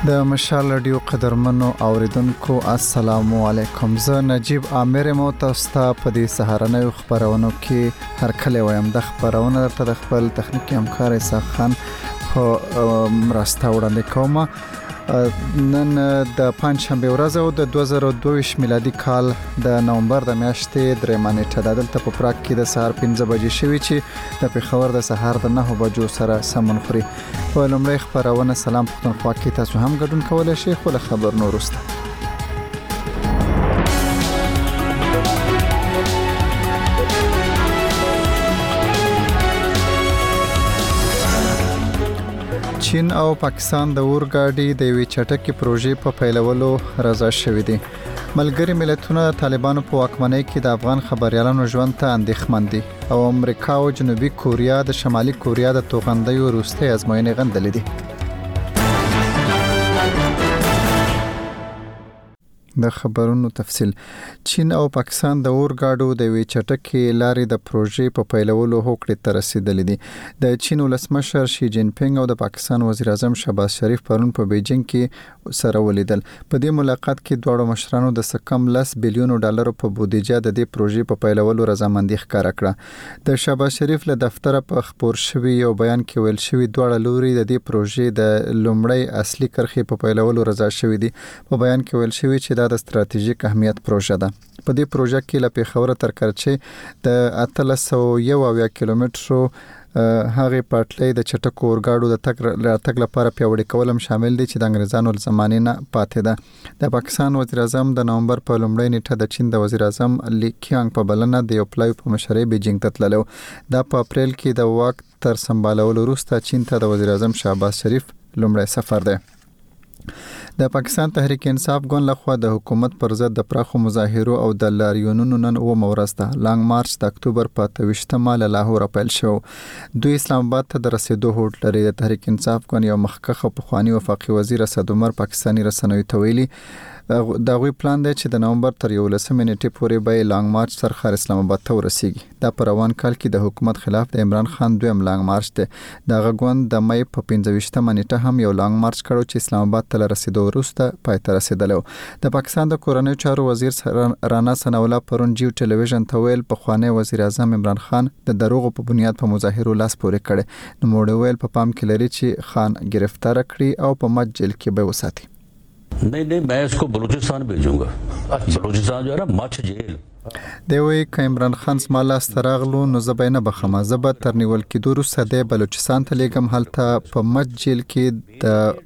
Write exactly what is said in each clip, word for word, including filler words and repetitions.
د مشال رادیو قدرمنو اوریدونکو السلام علیکم. زه نجیب عامر مو تاسو ته په دې سهارنۍ خبرونو کې هر کله وایم د خبرونو تر خپل تخنیکی همکار اسحاق خان په مرسته وړاندې کوم. نن د پنځشنبه ورځ او د دوه زره دوه ویشت میلادي کال د نومبر د میاشتې درېمه نیټه د دلته په پراګ کې د سهار پنځه بجې شوې چې د پېښور د سهار د نه بجو سره سمون خوري. په لومړی خبرونه سلام پښتونخوا کې تاسو هم ګډون کولای شئ خو له خبر نور وروسته. چین او پاکستان د اورګاډي د وی چټکي پروژې په پیلولو رضا شوې دي. ملګری ملتونه طالبانو په واکمنۍ کې د افغان خبريالانو ژوند ته اندېښمن دي او امریکا او جنوبي کوریا د شمالي کوریا د توغندیو وروستۍ ازموینې غندلې دي. د خبرونو تفصیل. چین او پاکستان د اورګاډو د وی چټکي لارې د پروژې په پیلولو هوکړې ته رسیدلې دي. د چین ولسمشر شي جین پینګ او د پاکستان وزیر اعظم شهباز شریف پرون په بیجینګ کې سره ولیدل. په دې ملاقات کې دواړو مشرانو د سکم لس بلیونو ډالر په بودیجه د دې پروژې په پیلولو رضامندي ښکاره کړه. د شهباز شریف له دفتر په خبر شوی یو بیان کې ویل شوی دواړه لوري د دې پروژې د لومړی اصلي کرښې په پیلولو رضا شوی دي. په بیان کې ویل شوی چې د ستراتیژیک اهمیت پروژه ده. په دې پروژه کې له پېښور تر کرچي د اتلس سوه یو اویا کیلومترو هغه پټلۍ د چټکو اورګاډو د تګ تګ لپاره پیوړی کولم شامل دي چې د انګريزانو زمانې نه پاتې ده. د پاکستان وزیر اعظم د نومبر په لومړۍ نیټه د چین د وزیر اعظم لی کیانګ په بلنه د یو پلای په مشرۍ بیجینګ ته تللو. دا په اپریل کې د واک تر سمبالولو وروسته چین ته د وزیر اعظم شهباز شریف لومړی سفر دی. د پاکستان تحریک انصاف ګوند لخوا د حکومت پر ضد د پراخو مظاهرو او د لاریونونو نن و مورسته لانګ مارچ د اکتوبر په تویشتمه له لاهور پیل شو. دوی اسلام آباد ته د رسیدو هوډ لري. د تحریک انصاف ګوند یو مخکخ پخوانی وفاقي وزیر اسد عمر پاکستانی رسنوي ته ویلي دا غوي پلان دی چې د نومبر تر یولسمې نیټې پورې به لانګ مارچ تر خار اسلام آباد ته ورسیږي. دا پر روان کال کې د حکومت خلاف د عمران خان دویم لانګ مارچ دی. د غوند د مې په پنځه ویشتمه نیټه هم یو لانګ مارچ کړو چې اسلام آباد ته رسیدو وروسته پای ته رسیدلو. د پاکستان د کورنۍ چارو وزیر رانا ثناءالله پرون جیو ټلویزیون ته ویل په خوانی وزیر اعظم عمران خان د دروغو په بنیاد په مظاهرو لاس پورې کړي. نو موږ ویل په پام کې لري چې خان گرفتار کړي او په مد جیل کې به وساتي. नहीं नहीं मैं इसको बलूचिस्तान भेजूंगा. बलूचिस्तान जो है ना मच जेल دی وی ک عمران خان سماله استراغلو نو زبینه بخمه زبر ترنیول کې دروسه د بلوچستان ته لګم هلته په مد جیل کې د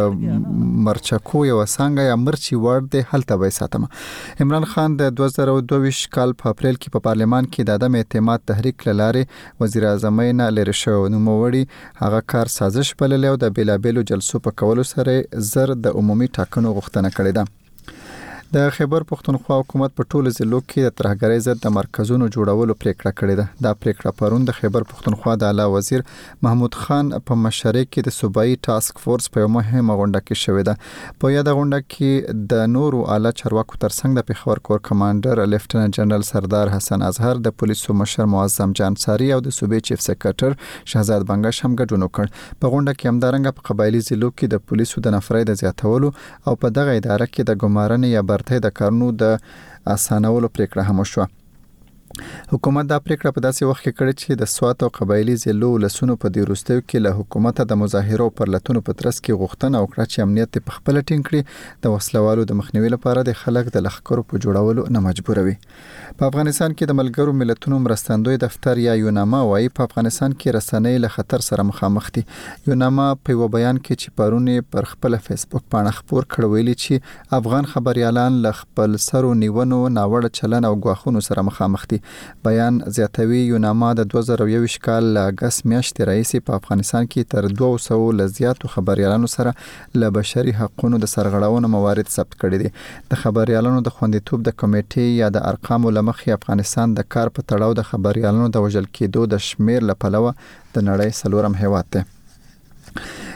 مرچکو یو څنګه یا مرچی ورد هلته وای ساتم. عمران خان د دوه زره دوه ویشت کال په اپریل کې په پارلمان کې د عدم اعتماد تحریک لاره وزیر اعظم نه لری شو. نو موړي هغه کار سازش بللی او د بیلابېلو جلسو په کولو سره زر د عمومي ټاکنو غوښتنه کړې ده. د خیبر پښتونخوا حکومت په ټولو ضلعو کې د ترهګرۍ ضد د مرکزونو جوړولو پریکړه کړې ده. دا پریکړه پرون د خیبر پښتونخوا د اعلی وزیر محمود خان په مشرۍ کې د صوبایي ټاسک فورس په مهمه غونډه کې شوې ده. په یاد غونډه کې د نورو اعلی چارواکو ترڅنګ د پېښور کور کمانډر لیفټننټ جنرال سردار حسن اظهر، د پولیسو مشر معظم جان ساری او د صوبې چیف سیکریټر شهزاد بنگش هم ګډون وکړ. په غونډه کې همدارنګه په قبایلی ضلعو کې د پولیسو د نفرۍ د زیاتولو او په دغه اداره کې د ګمارنې یا ته د کارونو د اسانولو پریکړه هم شو. حکومت دا پریکړه په داسې وخت کې کړې چې د سوات او قبایلی ضلعو لسونو په دې وروستیو کې له حکومت د مظاهرو پر لټونو په ترڅ کې غوښتنه وکړه چې امنیت په خپل ټینګ کړي، د وسلوالو د مخنیوي لپاره د خلک د لخرو په جوړولو نه مجبوروي. په افغانستان کې د ملګرو ملتونو مرستندوی دفتر یا یوناما وايي په افغانستان کې رسنۍ له خطر سره مخامخ دي. یوناما په یو بیان کې چې پرونی پر خپل فیسبوک باندې خبر کړ ویلي چې افغان خبريالان له خپل سرو نیونو ناوړه چلن او غواخونو سره مخامخ دي. بیان زیاتوي یوناما د دوه زره یو کال اگست میاشتې راهیسې په افغانستان کې تر دوه سوه لزیاتو خبريالانو سره له بشري حقوقو د سرغړونو موارد ثبت کړي دي. د خبريالانو د خوندیتوب د کمیټې یا د ارقامو لمخې افغانستان د کار په تړاو د خبريالانو د وژل کېدو د شمیر لپاره د نړۍ څلورم هیواد دی.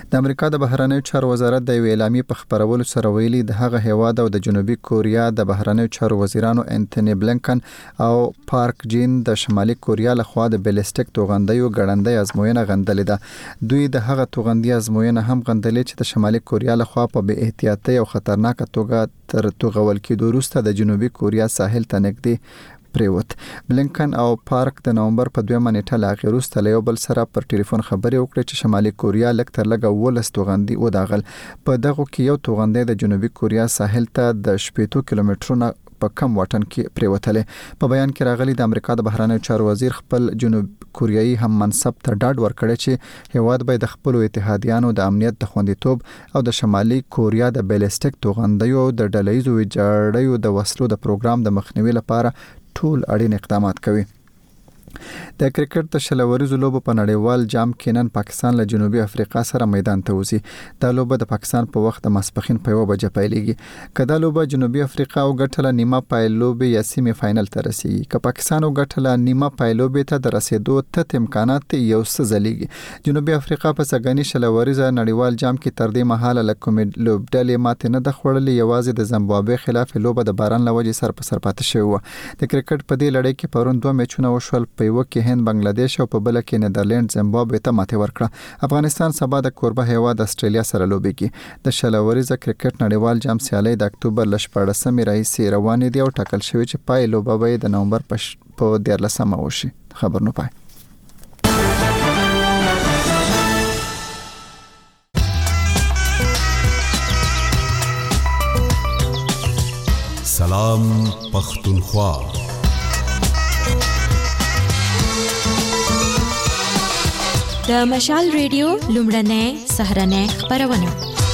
د امریکا د بهرنیو چارو وزارت د اعلامیې په خبرولو سره ویلي د هغه هیواد او د جنوبي کوریا د بهرنیو چارو وزیرانو انټونی بلنکن او پارک جین د شمالي کوریا لخوا د بیلستیک توغندیو ګړندۍ ازموینه غندلې ده. دوی د هغه توغندي ازموینه هم غندلې چې د شمالي کوریا لخوا په بې احتیاطۍ او خطرناک توګه تر توغول کېدو وروسته د جنوبي کوریا ساحل ته نږدې پریوت. بلنکن او پارک د نومبر په دویمه نیټه لا غیر وروسته له یو بل سره پر ټلیفون خبرې وکړې چې شمالي کوریا لږ تر لږه ولس توغندي وداغل. په دغه کې یو توغندي د جنوبي کوریا ساحل ته د شپږ کیلومترونو په کم واټن کې پریوتلې. په بیان کې راغلي د امریکا د بهرنیو چارو وزیر خپل جنوب کوریایي هم منصب ته ډاډ ورکړی چې هیواد به د خپل اتحادیانو د امنیت د خوندیتوب او د شمالي کوریا د بیلستیک توغندیو د ډلهیزو ویجاړیو د وسلو د پروګرام د مخنیوي لپاره ټول اړین اقدامات کوي. د کرکټ د شلوریزو لوبو په نړیوال جام کې نن پاکستان له جنوبي افریقا سره میدان ته وځي. دا لوبه د پاکستان په وخت د ماسپخین په یو بجې پیلېږي. کله لوبه جنوبي افریقا او ګټله نیمه پای لوبه یا سیمه فائنل ته رسیږي. که پاکستان او ګټله نیمه پای لوبه ته د رسیدو ته امکانات یو څه زليږي. جنوبي افریقا په سګنی شلوریزه نړیوال جام کې تر دې مهاله له کوم لوبډلې ماته نه د خړلې. یوازې د زیمبابوې خلاف لوبه د باران لوجې سر په سر پاتې شوی و. د کرکټ په دې لړۍ کې پرون دوه میچونه وشول. په یو کې هند بنگلاديش او په بل کې نیدرلند زیمبابوې ته ماته ورکړه. افغانستان سبا د کوربه هیواد استرالیا سره لوبي کوي. د شلوریزه کرکټ نړیوال جام سیالي د اکتوبر ل شپږمې راځي روان دي او ټاکل شوی چې پای لوبه به د نومبر په دیارلسمه وشي. خبر نو پای. سلام پختونخوا. د مشال ریډیو لومړنۍ سهرنۍ خبرونه.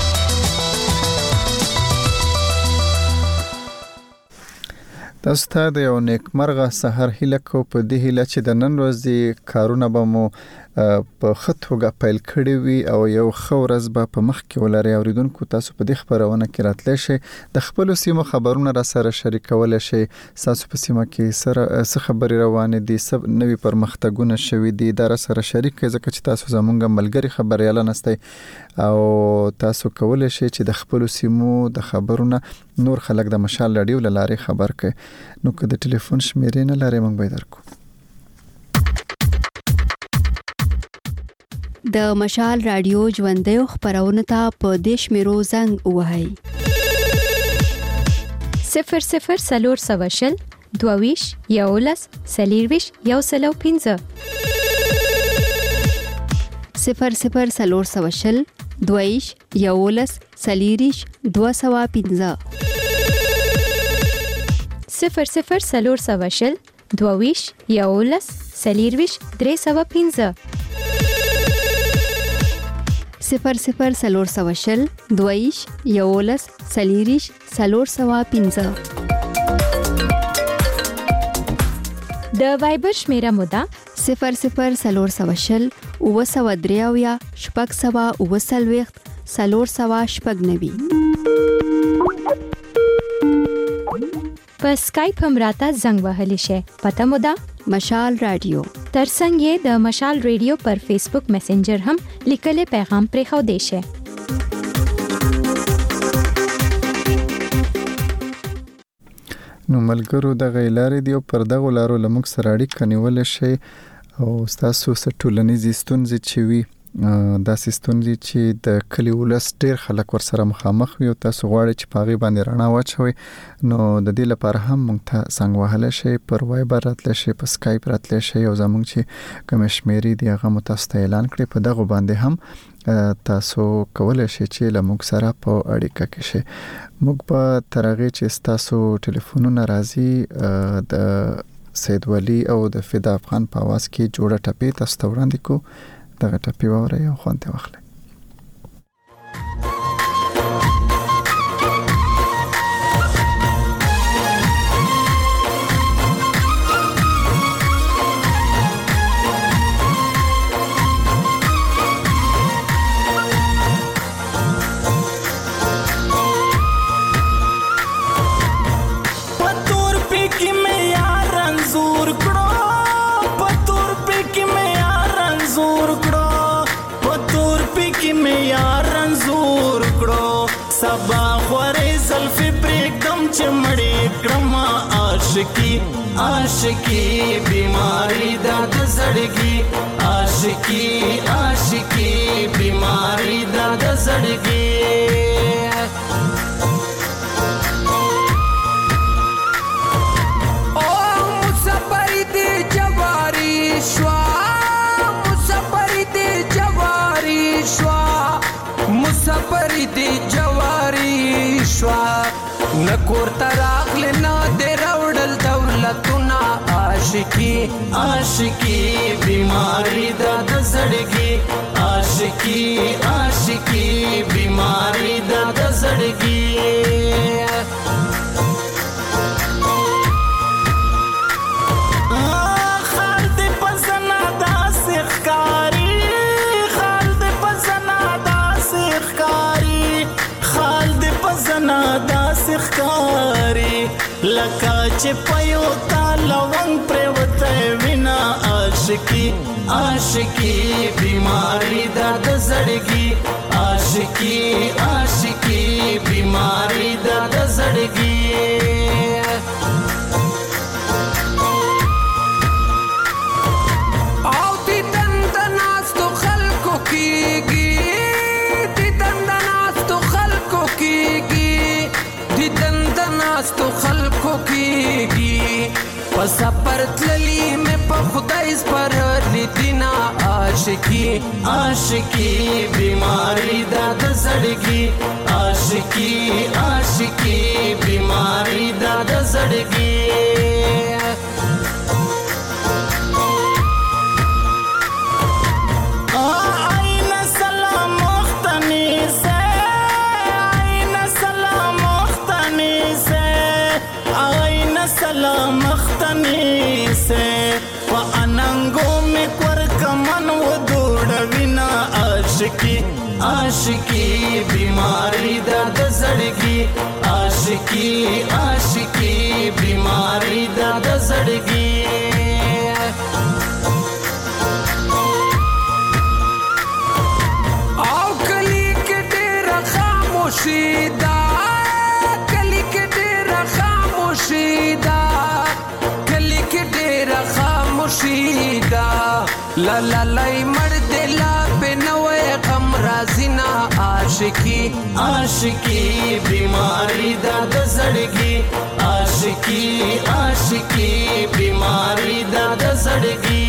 تاسو ته د یو نیکمرغه سحر هیله کو په دې هیله چې د نن ورځې کارونه به مو په خطوګه پیل کړی وي او یو خورز به په مخ کې ولري. اوریدونکو تاسو په دې خبرونه کې راتلی شئ. د خپل سیمو خبرونه را سره شریکول شئ. تاسو په سیمه کې سره څه خبري روانې دي، سب نوي پرمختګونه شوي دي، دا را سره شریک کړئ ځکه چې تاسو زمونږ ملګری خبريال نستئ او تاسو کولای شئ چې د خپل سیمو د خبرونه نور خلک د مشال رادیو لاره خبر کړي. نو که د ټلیفون شمیرې نه لري موږ به درکو. د مشال رادیو ژوندۍ خبرونه ته په دیش میرو زنګ وهاي صفر صفر سلور سواشل دوویش یولس سلیرویش یو سلو پینزه صفر صفر سلور سواشل دوویش یولس سلیریش دو سوا پینزه صفر صفر سلور سواشل دوویش یولس سلیرویش درې سوا پینزه صفر صفر سلور سواشل دویش یولس سلیریش سلور سوا پینزه. د وایبر شمیره مودا صفر صفر سلور سواشل او سوا دریاویا شپږ سوا او سلويخت سلور سوا شپږ نوي. په سکایپ هم راته زنګ وهلی شي. پته مودا مشال رادیو. ترڅنګ یې د مشال ریډیو پر فیسبوک میسنجر هم لیکلي پیغام پرې خو دی شي. نو ملګرو د غیلارې دی پر دغه لارو لمک سره اړیکه نیول شي او تاسو ستولنیز ستونزې چې وي دا ستونزې چې د کلی ولس ډیر خلک ور سره مخامخ وي او تاسو غواړئ چې پاغي باندې رڼا واچوي نو د دې لپاره هم مونږ ته څنګه وهله شي پر وایبر راتل شي په سکایپ راتل شي او زمونږ چې کوم شمیرې دی هغه متاسته اعلان کړي په دغه باندې هم تاسو کولای شئ چې لموږ سره په اړیکه کې شئ. موږ په ترغه چې تاسو ټلیفونونه راځي د سید ولی او د فدا افغان په आवाज کې جوړه ټپې تاسو ته وړاندې کو. دغه ټپې ووري او خوانته واخلئ. پتور پی عاشقی عاشقی بیماری دا د زړګي عاشقی عاشقی بیماری دا د زړګي مسافر دی جواری شوا نکور تراغل نا دی روڑل دولتنا عاشقی عاشقی بیماری دا د زړګي عاشقی عاشقی بیماری دا د زړګي لکه چې پيو تاله ونګ پروته وینا عاشقی عاشقی بیماری دا د زړګي عاشقی عاشقی بیماری دا د زړګي او دې دندناستو خلکو کېږي دې دندناستو خلکو کېږي دې دندناستو خلکو کېږي په سفر تللی مې په خدای سپارلی دینا عاشقی عاشقی بیماری دا د زړګي عاشقی عاشقی بیماری دا د زړګي عاشقی عاشقی بیماری دا د زړګي عاشقی عاشقی بیماری دا د زړګي او کلی کې ډېر خاموشي دا کلی کې ډېر خاموشي دا کلی کې ډېر خاموشي دا لا لا لای مړ دلا په نوې غم رازینا عاشقی عاشقی بیماری دا د زړګي عاشقی عاشقی بیماری دا د زړګي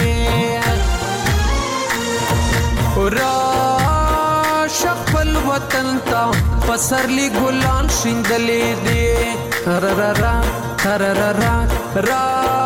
را شخل وطن تا پسرلی ګلان شیندلې دي را را را را را را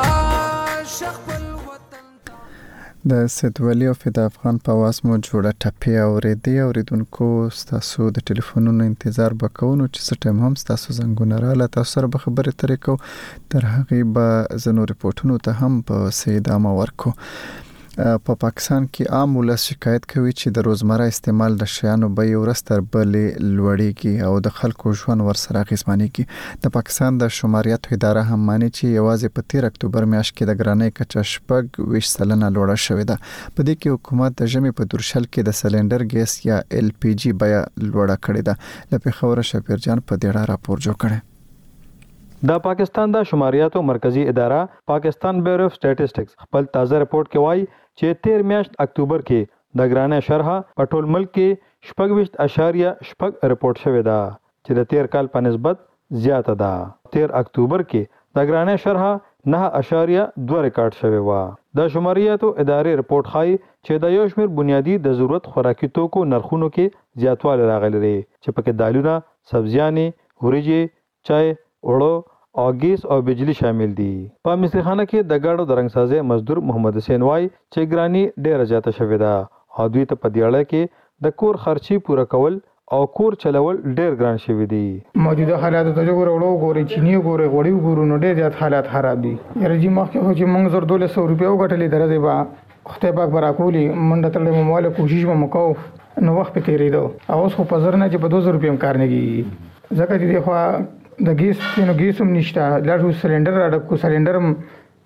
د سید ولی او فدا افغان په واس مو جوړه ټپی اورېدي اوریدونکو تاسو د ټلیفونونو انتظار وکونو چې سټیم هم تاسو زنګونه رااله تاسو سره به خبرې ترې کو تر هغه به زنو ریپورتونو ته هم په سیدامه ورکو په پاکستان کې عام ولس شکایت کوي چې د روزمره استعمال د شیانو بیې ورځ تر بلې لوړېږي او د خلکو ژوند ورسره اغېزمنېږي. د پاکستان د شماریاتو اداره هم ماني چې یوازې په تیر اکتوبر میاشت کې د ګرانۍ کچه شپږ ویشت سلنه لوړه شوې ده. په دې کې حکومت د ژمي په دورشل کې د سلندر ګیس یا ایل پی جی بیه لوړه کړې ده. لکه خبره شپیرجان په دې اړه راپور جوړ کړي. د پاکستان د شماریاتو مرکزی اداره پاکستان بیورو اف سټیټسټکس خپل تازه رپورت کې وایي چې تیر میاشت اکتوبر کې د ګرانۍ شرح په ټول ملک کې شپږ ویشت اشاریه شپږ رپورت شوې ده چې د تیر کال په نسبت زیاته ده. تیر اکتوبر کې د ګرانۍ شرح نه اشاریه دوه ریکارډ شوې و. د شماریاتو ادارې رپورت ښایي چې د یو شمېر بنیادی د ضرورت خوراکي توکو نرخونو کې زیاتوالی راغلی دی چې پکې دالونه، سبزیانې، وریجې، چای، اوړو او ګیس او بجلی شامل دي. په مصریخانه کې د ګاډو د رنګسازي مزدور محمد حسین وای چې ګرانی ډیره زیاته شوې ده او دوی ته په دیاړه کې د کور خرچي پوره کول او کور چلول ډیر ګران شوی دي. موجوده حالات ته وګورو ګوري چینی ګوري غوړی ګورو نو ډیر زیات حالات خراب دي. یرجی مخکې هو چې موږ زر دولس سو روپیا وګټلې درځي با خدای پاک براکولي منډه تړلې موماله کوشش وکاو نو وخت په تیریدو او اوس خو په زر نه چې په دوه زره روپیا کار نه کیږي. ځکه چې خو د ګیس نو ګیس هم نشته. لاړو سلندر راډ کو سلندر هم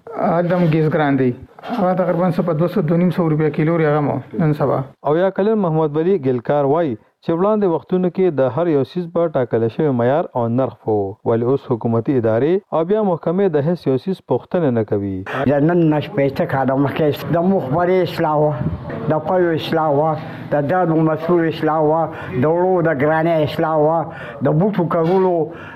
ادم ګیس ګران دی هغه تقریبا څه په دوه سوه دوه سوه روپیا کیلو هغه مو نن سبا. او یا کلن محمد ولی ګلکار وای چې وړاندې وختونو کې د هر یو سیس په ټاکل شوی معیار او نرخ وو ولې اوس حکومتي ادارې او بیا محکمې د هیڅ یو سیس پوښتنه نه کوي. د نن نشپېته کاله مخکې د مخبري اصلاح د پوی اصلاح د دادو مسؤل اصلاح د ورو د ګرانې اصلاح د بوټو کولو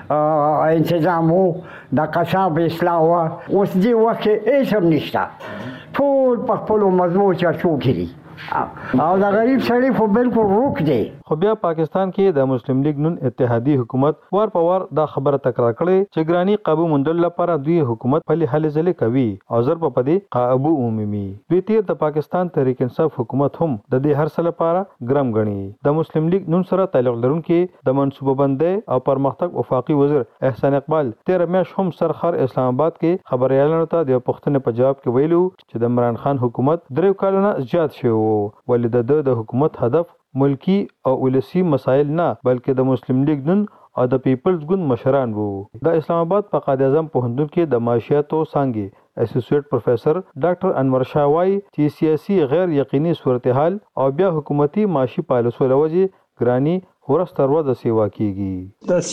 انتظام د قصاب اصلاح اوس دی وخت هیڅ هم نشته ټول په خپل مضمون چرچو کړي او دا غریب سړی خو بالکل روک دی. خو بیا پاکستان کې د مسلم لیگ نن اتحادی حکومت وار په وار دا خبره تکرار کړي چې ګرانی قابو مندل لپاره دوی حکومت په هلي ځلې کوي او زر په پدې قابو عمومي دوی تیر د پاکستان تحریک انصاف حکومت هم د دې هر څه لپاره ګرم غني. د مسلم لیگ نن سره تعلق لرونکي د منصوبه بندي او پرمختګ وفاقي وزیر احسان اقبال تیر میاشت هم سرخر اسلام آباد کې خبريالانو ته د پښتنې په جواب کې ویلو چې د عمران خان حکومت درې کالونه زیات شوی ولې د د حکومت هدف ملکی او ولسی مسایل نه بلکې د مسلم لیگ نن او د پیپلز ګوند مشران وو. د اسلام آباد په قائد اعظم پوهنتون کې د معاشیاتو څانګې اسوسییټ پروفیسر ډاکټر انور شاه وای چې سیاسي غیر یقیني صورتحال او بیا حکومتي معاشي پالیسو لوجه ګرانی ورستر وځه سیوا کیږي. د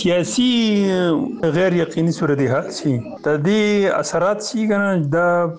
سیاسي غیر یقیني صورتحال سي د دې اثرات سي کنه د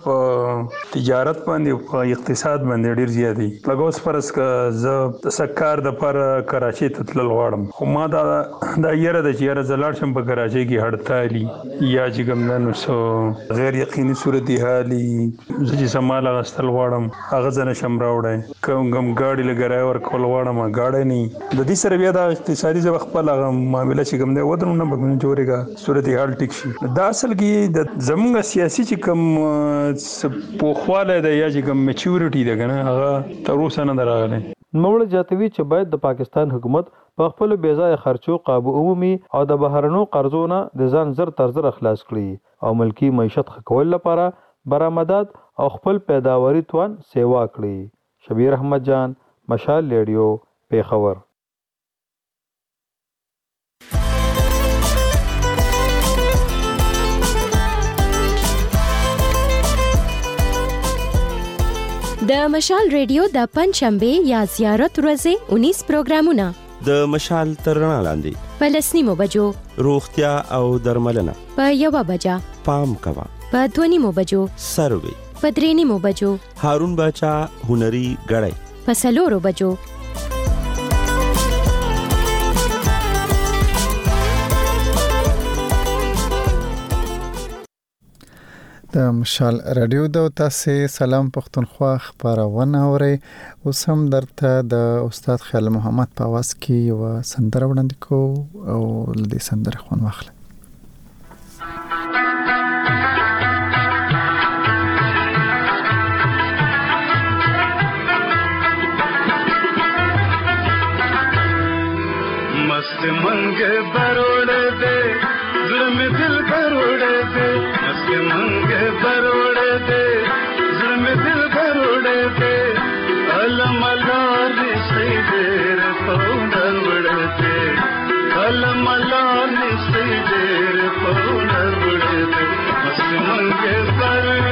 تجارت باندې او اقتصاد باندې ډیر زیات دي. لګوس پرس ک ز د سکار د پر کراچي ته تلل غواړم خو ما دا د یره د چیرې زلاړ شم په کراچي کې هړتالي یا چې ګمنن سو غیر یقیني صورتحال چې سمال غستل غواړم هغه ځنه شم راوړم کوم غم گاډي لګرای ور کول غواړم گاډي نه د دې سره بیا اقتصادي ځو خپل معاملې چې کوم دی ودرونه بګون جوړېګا صورتحال ټیک شي. دا اصل کې د زموږ سیاسي چې کوم پوخواله د یا چې کوم میچورټي ده کنه هغه تر اوسه نه دراغله. نوړ جاتوي چې باید د پاکستان حکومت په خپل بیځای خرچو قابو عمومي او د بهرنو قرضونو د ځان زر تر زر اخلاص کړي او ملکی معیشت خکول لپاره برآمدات او خپل پیداواري توان سیوا کړي. شبیر احمد جان مشال ریډیو پیښور. د مشال ریډیو د پنځشنبه یا زیارت ورځې انیس پروګرامونه د مشال ترنا لاندې په لسنیمو بجو روغتیا او درملنه په یوه بجا پام کوا په دونیمو بجو سروي په درېنیمو بجو هارون باچا هنري غړی په سلورو بجو د مشال رادیو د تاسو سلام پښتونخوا خبرونه اوري. اوس هم درته د استاد خیال محمد په आवाज کې یو سندره وړاندې کو او د سندره خون واخله. मस्त मंग बरोड़ दे जुल्म दिल बरोड़ दे मस्त मंग बरोड़ दे जुल्म दिल बरोड़ दे अलम अल्लाह से देर पौनर उड़ते अलम अल्लाह से देर पौनर उड़ते मस्त मंग बरोड़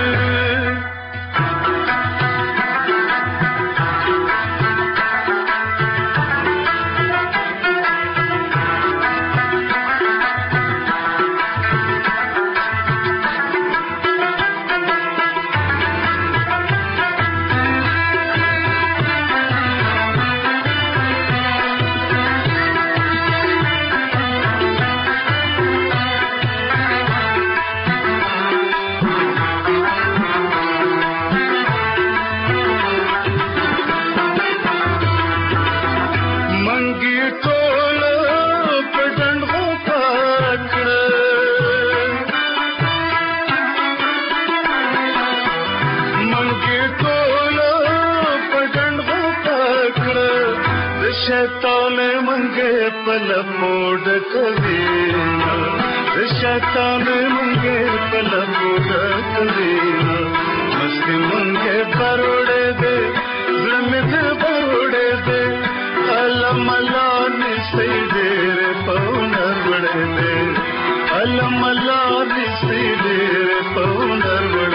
शैतान मंगे पल मोड़ कवीना शैतान मंगे पल मोड़ कवीना मस्ती मंगे बरोड़े दे जुल्म बरोड़े दे अलम अल्लाह से देर पौनर बड़े दे अलम अल्लाह से देर पौनर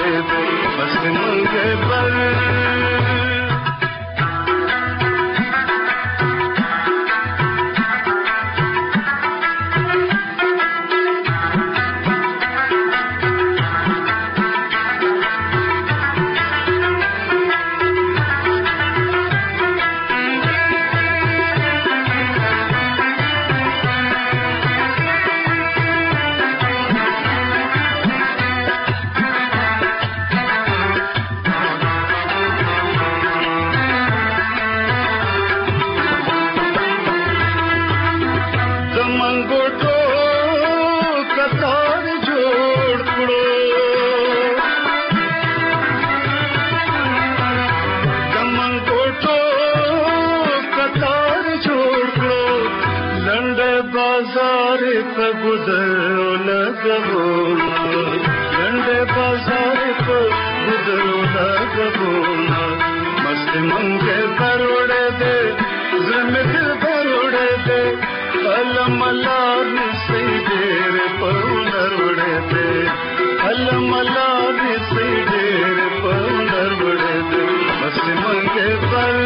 गबोना लंडे बाजार को गुदरोना गबोना मस्त मंगे बरोड़े दे जमे दिल बरोड़े दे अलम अल्लाह से देर पौनर उड़े दे अलम अल्लाह से देर पौनर उड़े दे मस्त मंगे पर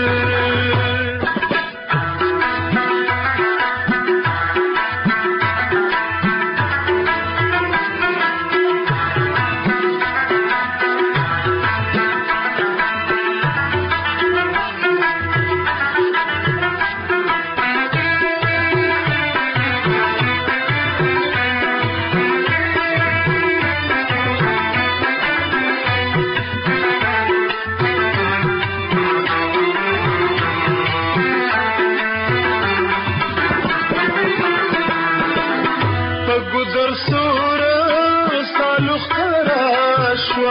गुदर सूर सालु खराशवा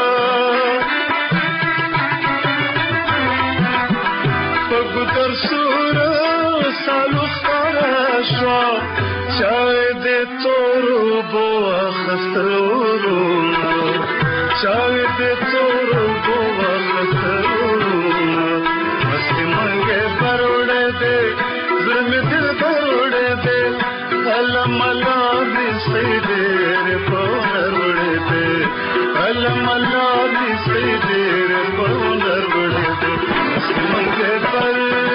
गुदर सूर सालु खराशवा चाय दे तोरू बोआ खसरूना चाय दे तोरू बोआ खसरूना मस्ती मंगे बरोड़े दे जुर्म दिल बरोड़े दे अलम अल्लाह से देर पौनर उड़े दे अलम अल्लाह से देर पौनर उड़े दे मंगे पर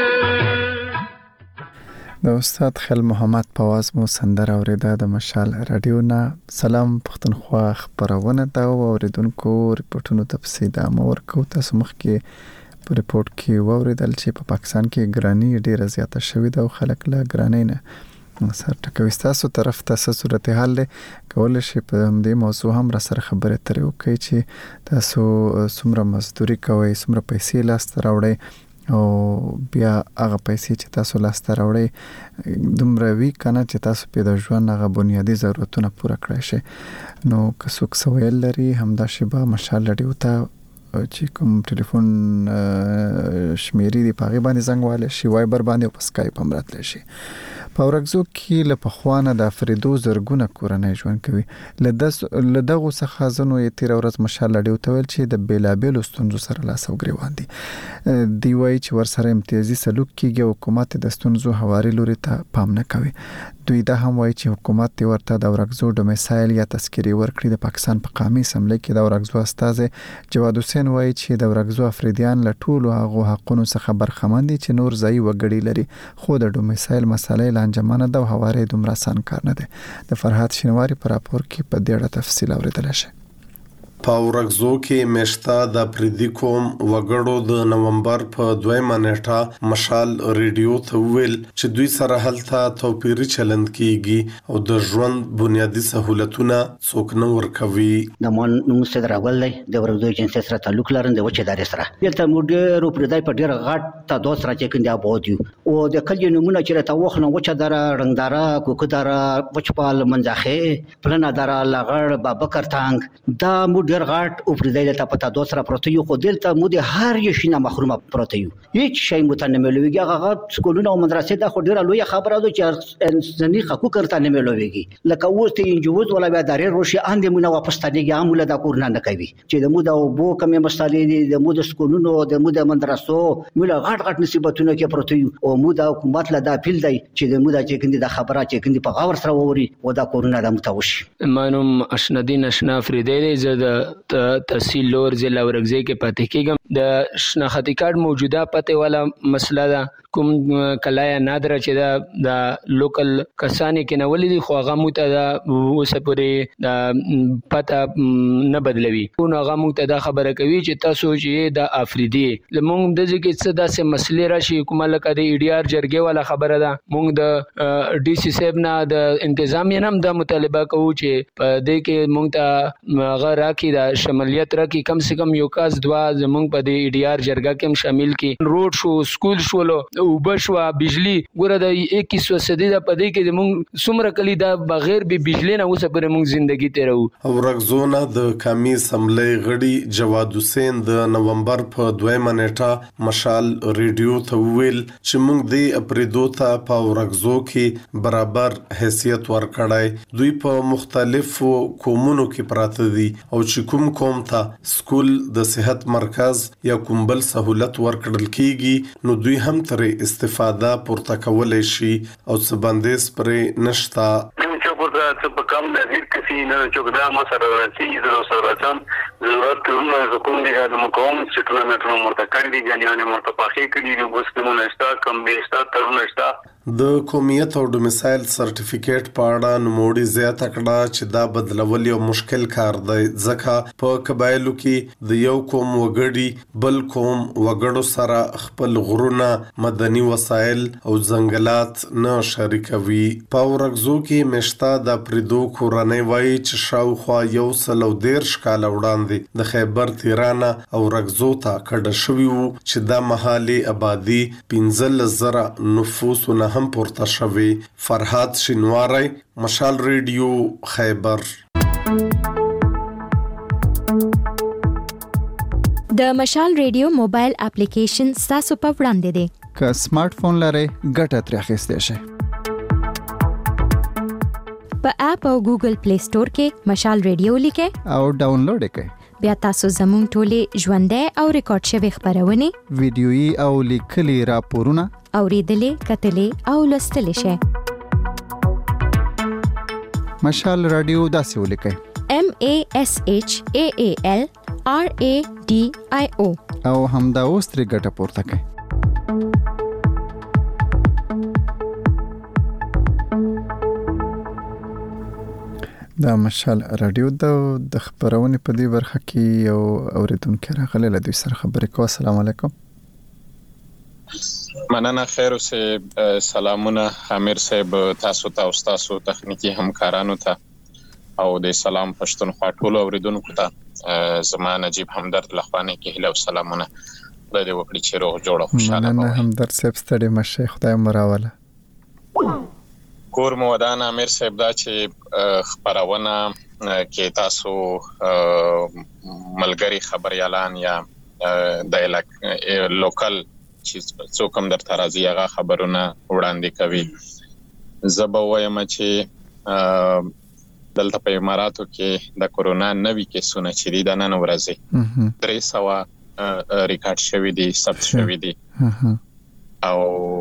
د استاد خل محمد پواز مو سندره اوریده د مشال رادیو نه. سلام پښتونخوا خبرونه دا اوریدونکو ریپورتونو تفصیل د امور کو تاسو مخ کې په ریپورت کې اوریدل چې په پاکستان کې ګرانی ډیره زیاته شوې ده او خلک له ګرانی نه سر ټکوي. تاسو طرف تاسو صورتحال کول شي په دې موضوع هم را سره خبرې ترې وکړي چې تاسو څومره مزدوري کوئ څومره پیسې لاس ته راوړئ او بیا هغه پیسې چې تاسو لاس ته راوړئ دومره وي کنه چې تاسو په د ژوند هغه بنیادي ضرورتونه پوره کړئ شي. نو که څوک سوال لري همدا شیبه مشال لري ته چې کوم ټلیفون شمیرې دی پاغي باندې زنګ والے شي وایبر باندې او پسکای په مراتل شي. په ورغزو کې له پخوانه د افریدو زرګونه کورنۍ ژوند کوي. لدغه لدغه څخه ځنو یې تیر ورځ مشال لري وتول چې د بیلابل ستونزو سره لاس او ګریوان دي. دی وایي چې ور سره امتیازي سلوک کیږي او حکومت د ستونزو حواري لوري ته پام نه کوي. دوی دا هم وایي چې حکومت دی ورته د ورغزو ډومیسایل یا تذکری ورکړي. د پاکستان په قومي اسمبلی کې د ورغزو استاد جواد حسین وایي چې د ورغزو افریدیان له ټولو هغه حقونو څخه برخمن دي چې نور ځای وګړي لري خو د ډومیسایل مسالې لانجمانه ده او حواري دومره آسان کار نه دی. د فرحات شینواری پر راپور کې په دې اړه تفصیل اوریدل شي. په ورغزو کې مشتا د پردي کوم وګړو د نومبر په دویمه نیټه مشال ریډیو ته ویل چې دوی سره هلته توپیري چلند کیږي او د ژوند بنیادی سہولتونه څوک نه ورکوي. د مان نو ستر راغل دی د ورغزو جنسي سره تعلق لرند وچه دار سره دلته موږ رو پردای په ډیر غټ ته دوه سره چې کنده ابودیو او د کلی نمونه چې ته وښنه وچه دار رنگدارا کوکدار وچپال منځخه پلنا دار لغړ بابکر تانګ دا موږ ډیر غټ او پردای ته پتا دوه سره پروت یو خو دلته موږ هر یو شینه محرومه پروت یو هیڅ شی متنه ملويږي هغه سکولونه او مدرسې د خو ډیر لوی خبره ده چې انساني حقوق کرته نه ملويږي لکه اوس ته انجوز ولا بیا داري روشي اندې مونږه واپس تانیږي عامله د کورنا نه کوي چې د موده او بو کمې مسالې دي د موده سکولونو د موده مدرسو موږ غټ غټ نصیبتونه کې پروت یو او موده حکومت له دا پیل دی چې د موده چې کندي د خبره چې کندي په غور سره ووري او دا کورنا د متوش مانوم اشندین اشنا فریدې زه د تحصیل لور ضلع ورغزي کې پاتې کېږم. د شناختی کارت موجوده پته والا مسله ده کوم کلایا نادره چې دا د لوکل کسانې کې نه ولې خو هغه مو ته دا اوسه پورې د پته نه بدلوي نو هغه مو ته دا خبره کوي چې تاسو چې د افریدي لمونږ د ځکه څه داسې مسلې راشي کومه لکه د ای ډی آر جرګې والا خبره ده مونږ د ډي سي صاحب نه د انتظامیه هم د مطالبه کوو چې په دې کې مونږ ته هغه راکې د شمولیت راکې کم سے کم یو کاس دوا زمونږ په دې ای ډي آر جرګه کې هم شامل کړي. روډ شو، سکول شولو، اوبه شو، بجلی ګوره د اکیس فیصدي د پدې کې موږ څومره کلی دا بغیر به بجلی نه اوسه پر موږ ژوندۍ تیرو. اورګزونه د قومي اسمبلی غړي جواد حسین د نومبر په دویمه نیټه مشال ریډیو ته ویل چې موږ د اپریدو ته په اورګزو کې برابر حیثیت ورکړای. دوی په مختلفو قومونو کې پراته دي او چې کوم قوم ته سکول د صحت مرکز یا کوم بل سہولت ورکړل کیږي نو دوی هم تر استفاده پورته کولای شي او څه بندیز پرې نشتا. څه په کم د هیڅ کسي نه چوکدا ما سره راځي زه سره راځم ضرورت کومه کوم دی د مقام چې ټولنه مرته کړی دي غنیانه مرته پاخې کړی دي ګوستمونه شتا کم به شتا ترونه شتا. د قومیت او ډومیسایل سرټیفیکیټ په اړه نوموړي زیاته کړه چې دا بدلول یو مشکل کار دی ځکه په قبایلو کې د یو قوم وګړي بل قوم وګړو سره خپل غرونه، مدني وسایل او ځنګلات نه شریکوي. په اورګزو کې مشتا د پریدو کورنۍ وایي چې شاوخوا یو سل او دیرش کاله وړاندې د خیبر تیرانه اورګزو ته کډه شوي وو چې دا مهالي آبادي پنځلس زره نفوس نه هم پورته شوي. فرهاد شینواری، مشال ریډیو، خیبر. د مشال ریډیو موبایل اپلیکیشن ستاسو په وړاندې دی. که سمارټ فون لرئ ګټه ترې اخیستی شئ. په اپ او ګوګل پلی سٹور کې مشال ریډیو لیکئ او ډاونلوډ یې کړئ. بیا تاسو زموږ ټولې ژوندۍ او ریکارډ شوي خبرونه، ویډیويي او لیکلي راپورونه اوریدلې، کتلې او لوستلې شئ. مشال رادیو داسې ولیکئ: M A S H A A L R A D I O او همدا اوس ترې ګټه پورته کړئ. دا مشال رادیو د خبرونه په دې برخه کې یو اوریدونکو راغلی له دوی سره خبرې کوو. السلام علیکم. مننه. خیر اوسه. سلامونه امیر صاحب، تاسو ته او تاسو تخنیکی همکارانو ته او د سلام پښتونخوا ټولو اوریدونکو ته زما نجیب همدرد لخوانه کې هله او سلامونه د دې وکړي چې روغ جوړ او خوشاله وي. مننه همدرد صاحب، ستړي مشه، خدای مراوله. کور مو ودان امیر صاحب. دا چې خبرونه کې تاسو ملګری خبريالان یا د لوکل چې څوک هم درته راځي هغه خبرونه وړاندې کوي. زه به وایم چې دلته په اماراتو کې د کورونا نوي کیسونه چې دي د نن ورځې درې سوه ریکارډ شوي دي، ثبت شوي دي او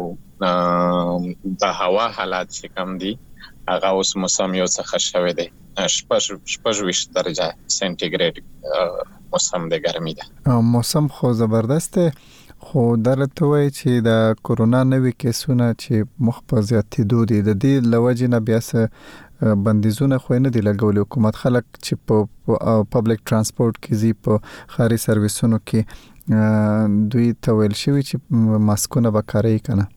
د هوا حالات چې کم دي هغه اوس موسم یو څه ښه شوی دی. شپږ شپږ درجه سنټیګریډ موسم د ګرمي ده. موسم خو زبردست دی، خو درته وایي چې د کورونا نوي کیسونه چې مخ په زیاتېدو دي، د دې له وجې نه بیا څه بندیزونه خو نه دي لګولي حکومت. خلک چې په پبلک ترانسپورت کې ځي، په ښاري سرویسونو کې دوی ته ویل شوي چې ماسکونه به کاروي که نه.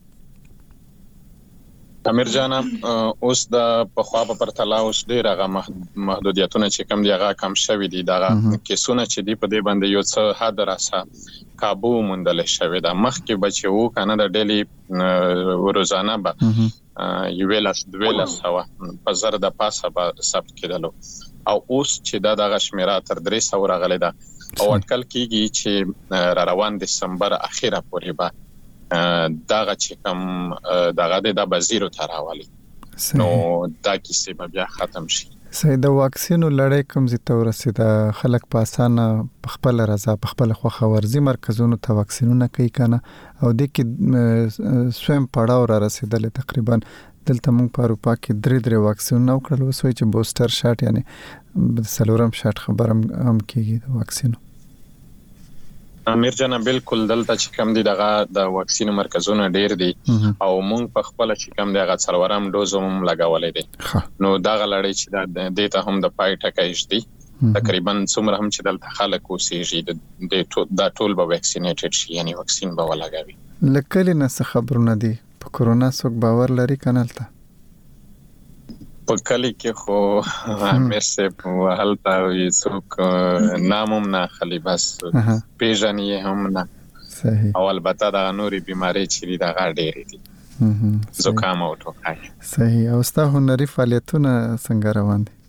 امیر جان، اوس د پخوا په پرتله اوس ډېر هغه محدودیتونه چې کم دي هغه کم شوي دي. دغه کیسونه چې دي په دې باندې یو څه حد راسه کابو موندل شوی دا. مخکې به چې وو که نه د ډیلي روزانه به یوولس دوولس سوه په زر د پاسه به ثبت کېدلو او اوس چې دا دغه شمیره تر درې سوه راغلی ده او اټکل کېږي چې را روان دسمبر اخیره پورې به دغه چې کوم دغه د بزیرو ته راولي نو دا کیسې به بیا ختم شي. صحیح. د واکسینو لړۍ کوم ځای ته ورسېده؟ خلک په اسانه په خپله رضا په خپله خوښه ورځي مرکزونو ته واکسینونه کوي که نه؟ او دې کې سویم پړاو را رسېدلی تقریبا. دلته موږ په اروپا کې درې درې واکسینونه وکړل، اوس وایي چې بوستر شاټ یعنې څلورم شاټ خبر هم کېږي د واکسینو. امیر جان، بالکل دلته چې کم دي دغه د واکسینو مرکزونه ډیر دي او مونږ په خپل چې کم دی هغه څلورم ډوز هم لګولې دي. نو دغه لړۍ چې د ته هم د پای ټکایش دي تقریبا څومره هم چې دلته خلک اوسېږي د دا ټول به ویکسینیټډ شي، یعنی واکسین به ولګوي. لکه نه څه خبرونه دي په کورونا څوک باور لري کنه؟ په کلی کې خو امیر صاحب هلته وي څوک نام هم نه اخلي بس پیژنې یې هم نه صحیح او البته د نورې بیماری چې دي دغه ډېرې دي زکام او ټوخی صحیح او ستا هنري فعالیتونه څنګه روان دي؟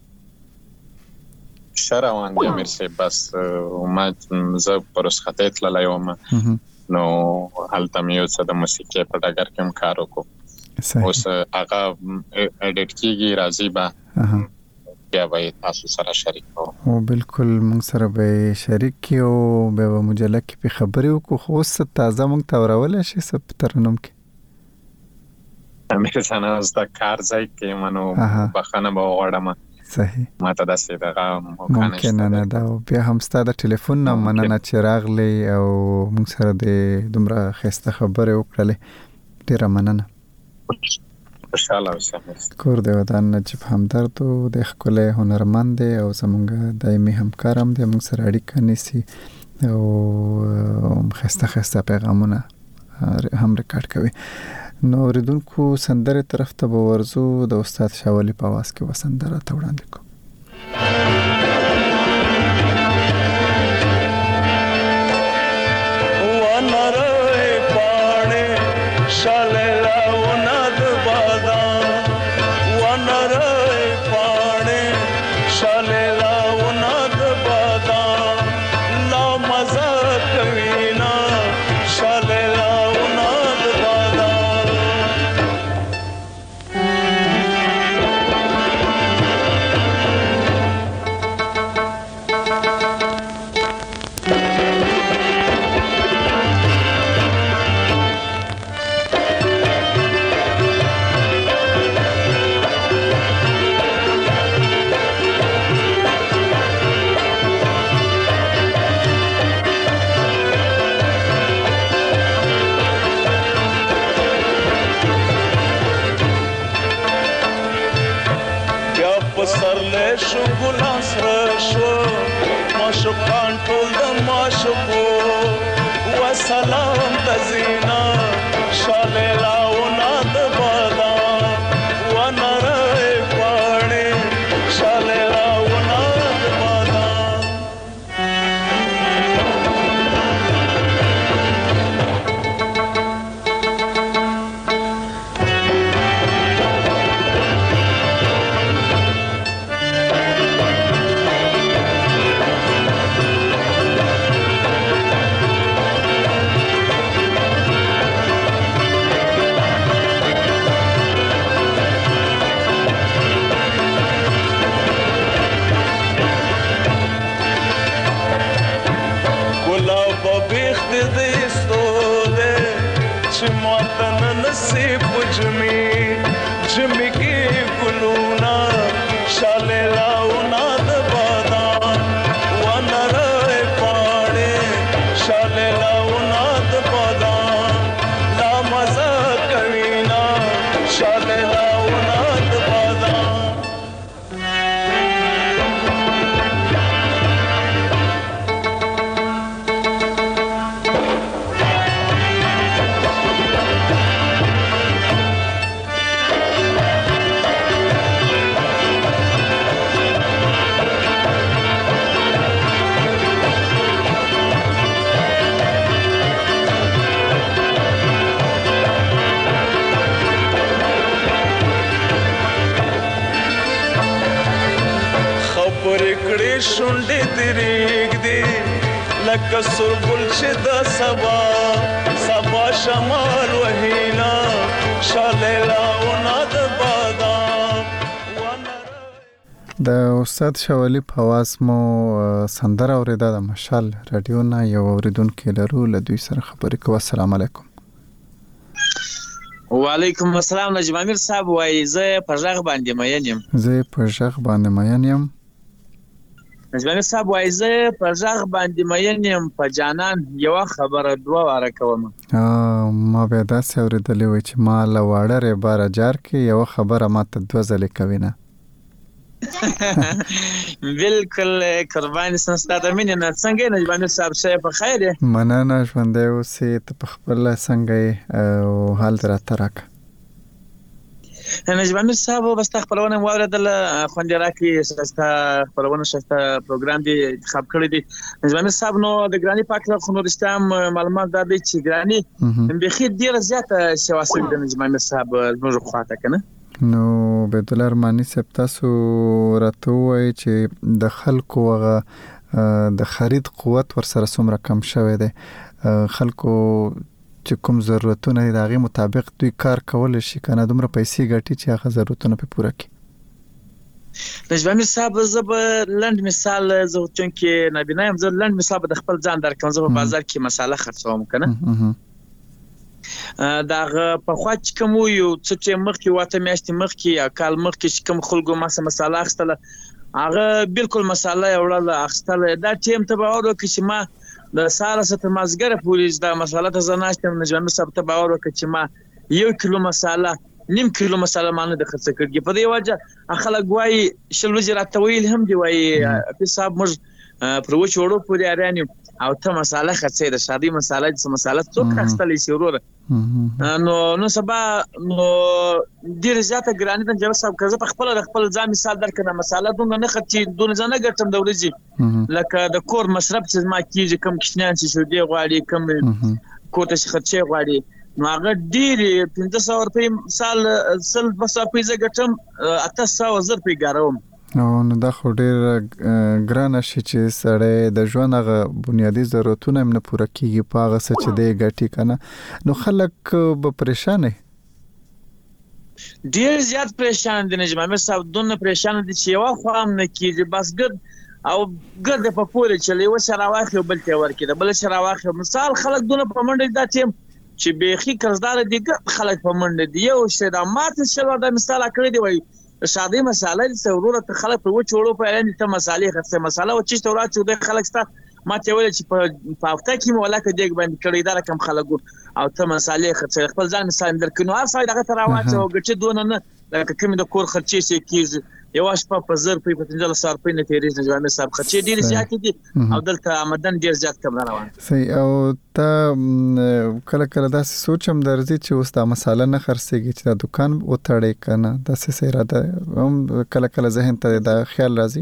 ښه روان دي امیر صاحب بس ما زه په رخصتۍ تللی وم نو هلته مې یو څه د موسیقۍ په ډګر کې هم کار وکړو اوس هغه اډیټ کېږي راځي به بیا به یې تاسو سره شریک کوو او بالکل موږ سره به یې شریک کړي او بیا به مجله کې پې خبرې وکړو خو اوس تازه موږ ته اورولی شي څه په ترنم کې امیر صاحب اوس د کار ځای کې منو بخښنه به وغواړم صحیح ما ته داسې دغه ممکن نه ده او بیا هم ستا د ټلیفون نه مننه چې راغلی او موږ سره د دومره ښایسته خبرې وکړلې ډېره مننه خوشحاله اوسه کور د ودان نجیب همدرد او د ښکلی هنرمند دی او زموږ دایمي همکار هم دی موږ سره اړیکه نیسي او ښایسته ښایسته پیغامونه هم ریکارډ کوي نو اوریدونکو سندرې طرف ته به ورځو د استاد شاه ولي په اواز کې به سندره ته وړاندې کوو لکه سربل چې د سبا سبا شمال وهینا شالیلا ونا د بادام د استاد شاه ولي په اواز مو سندره اوریده د مشال رادیو نه یو اوریدونکو لرو له دوی سره خبرې کوو السلام علیکم وعلیکم السلام نجیب امیر صاحب وای زه په ژغ باندې مین یم زه په ژغ باندې مین یم نجیب امیر صاحب وای زه په ژغ باندې مین یم په جانان یو خبره دوه واره کوم ما به داسې اوریدلې وای چې ما له واړه ری بار جار کې یو خبره ما ته دوه ځلې کوي نه بالکل قربان سنستا د مینې نه څنګه نجیب امیر صاحب شه په خیر مننه ژوندی اوسې ته په خپل څنګه او حال راته راکړه نجیب امیر صاحب بس تا خپلونه واوریدل خوندې راکړي ستا خپلونه شته پروګرام دی انتخاب کړی دی نجیب امیر صاحب نو د ګرانی پاک خو نو رښتام معلومات دا دی چې ګرانی بخیر ډیره زیاته سیاسي د نجیب امیر صاحب موږ خواته کنه نو عبد الله ارمانی صاحب تاسو راته وایي چې د خلکو هغه د خرید قوت ورسره څومره کم شوی دی خلکو چې کوم ضرورتونه دي دغه مطابق دوی کار کول شي کنه دومره پیسې ګټي چې هغه ضرورتونه په پوره کړي نجیب امیر صاحب زب لند مثال زه چون کې نبینه هم زه لند مثال د خپل ځان درکوم زه په بازار کې مساله خرڅوم کنه داغه په خوا چې کوم یو څه چې مخکې واته میاشتې مخکې یا کال مخکې چې کوم خلکو ما سم مساله اخستله هغه بالکل مساله وړل اخستله دا ټیم ته باور وکړي چې ما د ساله ست مازګره پولیس دا مساله ته زناشتم نجیب امیر صاحب ته باور وکړي چې ما یو کیلو مساله نیم کیلو مساله مانه د خرڅ کړي په دې وجه خلک وایي شل وجه راته ویل هم دی وایي په صاحب موږ پر وچ وړو پورې اړانیو او ته مساله خرڅې د شادي مساله د مساله څوک خرڅلې شي وروره نو نو سبا نو ډیر زیاته ګرانی د جواب صاحب کزه په خپل د خپل ځان مثال درکنه مساله دونه نه خرڅې دونه ځنه ګټم د ورځي لکه د کور مصرف چې ما کیږي کم کښنان چې شو دی غواړي کم کوته خرڅې غواړي نو هغه ډیر پنځه سوه روپۍ مثال سل بس په زه ګټم اته سوه زر په ګاروم نو نو دا خو ډیر ګران شي چې سړی د ژوند هغه بنیادی ضرورتونه هم نه پوره کیږي په هغه څه چې دی ګټي کنه نو خلک به پریشان ډیر زیات پریشان دي نجیب امیر صاحب دونه پریشان دي چې یو خو هم نه کیږي بس ګد او ګد په پوره چلی و سره واخلو بل ته ورکې بل سره واخلو مثال خلک دونه په منډه دا ټیم چې بيخي قرضدار دي خلک په منډه دی یو څه دا ماته شلو دا مثال کړی دی وای شادي مساله د ضرورت خلک په وچوړو په اړه ته مسالې خرڅه مساله او چې تورات چې د خلک ستا ما ته ویل چې په هفته کې مولا کې دیګ باندې کړی دا کم خلک او ته مسالې خرڅه خپل ځان مثال درکینو هر ځای دغه تراوات او ګټه دونه نه لکه کوم د کور خرچې شي کیږي یو شپه په زر په پنځه سر په نه تیریز نه ځوانه صاحب خرچې ډیر زیات دي او دلته آمدن ډیر زیات کم روان صحیح او ته کله کله دا سوچم درځي چې اوس دا مساله نه خرڅيږي چې دا دکان وتړې کنه دا څه اراده هم کله کله ذهن ته دا خیال راځي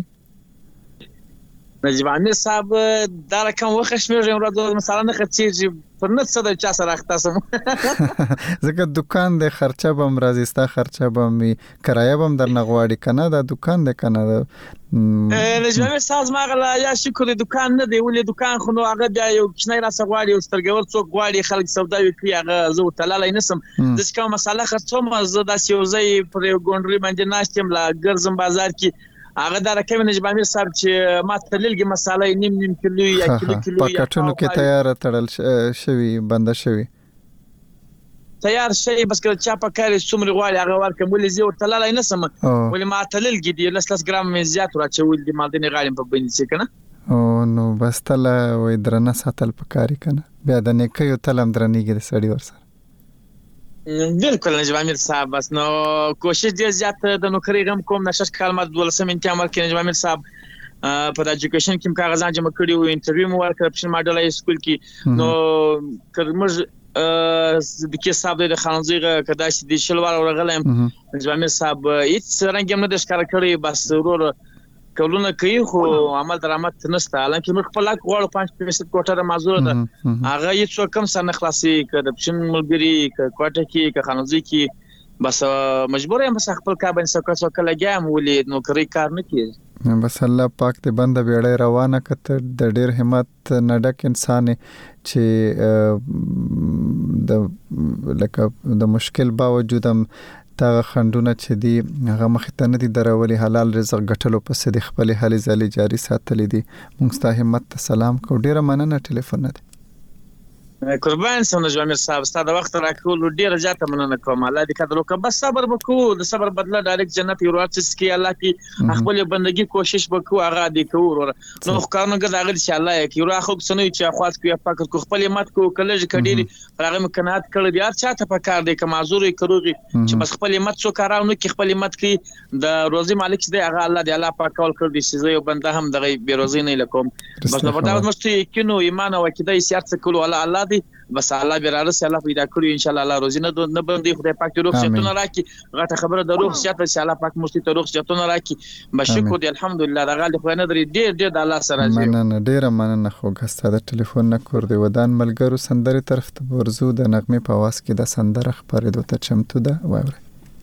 نجیب امیر صاحب دا رقم وخښ مې راځو مثلا نه خرڅيږي پر نه څه د چا سره اختصم زکه دکان د خرچه بم راځي ستا خرچه بم کرایه بم در نغواړي کنه دا دکان د کنه نجیب امیر صاحب ما غلا یا شکر دکان نه دی ولې دکان خو نو هغه بیا یو کښنی را سغواړي او سترګور څوک غواړي خلک سودا وکړي هغه زه تلالای نسم د څه کوم مساله خرڅوم زه د سیوزي پر ګونډري باندې ناشتم لا ګرځم بازار کې هغه دا رقم نجیب امیر صاحب چې ما تللګي مساله نیم نیم کیلو یا کیلو کیلو یا پاکټونو کې تیار تړل شوی بنده شوی تیار شي بس کله چا په کار څومره غواړي هغه ورکه ولې زه ورتللای نسم ولې ما تللګي دی لس ګرام زیات راچول دی مال دې غالم په بنځ کې کنه او نو بس تل وې درنه ساتل پکاري کنه بیا د نیکیو تلم درنیږي د سړی ورسره بالکل نجیب امیر صاحب بس نو کوشش ډیر زیات د نوکری غم کوم نشه کلمات دولسم امتحان ورکړي نجیب امیر صاحب په ایجوکیشن کې کاغذان جمع کړی او انټرویو مو ورکړ په ماډل سکول کې نو کړمز د کې صاحب د خانزیغه کدا چې د شلوار ورغلم نجیب امیر صاحب هیڅ رنګ هم نه د ښکار کړی بس ورور کولونه کوي خو عمل درآمد نشته الانکه موږ خپل غواړو پنځه فیصد کوټه معذور ده هغه هیڅ کم سر نه خلاصي کړه د پښین ملګری کوټه کې ک خانزي کې بس مجبور یم بس خپل کابن سکه سکه لګم ولې نوکری کار نه کیږي بس الله پاک دې بنده بیړې روانه کته د ډېر همت نډک انسان چې د لکه د مشکل باوجود هم تا خندونه چې دی هغه مخ ته نه دي درولي حلال رزق ګټلو پس د خپل حالي ځلې جاری ساتلې دي موږ ته همت سلام کو ډیره مننه ټلیفون نه قربان سم نجیب امیر صاحب ستاسو وخت راکول ډیره زیاته مننه کوم الله دې کډلو که بس صبر وکړو د صبر بدله ډایرکټ جنت یو راځي کی الله کی خپل بندگی کوشش وکړو هغه دې کوو نو قانون ګر هغه چې الله کی یو خو سنوي چې خاص کوي فکر کو خپل مات کو کله کډيري هغه مکنات کړی بیا چاته په کار دی که معذوري کروږي چې بس خپل مات څو کارونه کی خپل مات کی د روزي مالک دی هغه الله دې الله پاک کول کړی چې یو بنده هم دغه بیروزي نه لکوم بس نو په دا مستي کینو ایمان او عقیده یې سیاست کولو الله الله دی بس الله به رارس الله پیدا کړی ان شاء الله الله روزي نه نه باندې خدای پاک روح شتونه راکړي غټه خبره د روح شت ان شاء الله پاک مستي ته روح شتونه راکړي بشکر دی الحمدلله د غالي خو نه درې ډیر ډیر د الله سره دی مننه ډیر مننه خو غستا د ټلیفون نه کور دی ودان ملګرو سندري طرف ته ورزو د نغمه په واس کې د سندره خبرې دوته چمتو ده واوري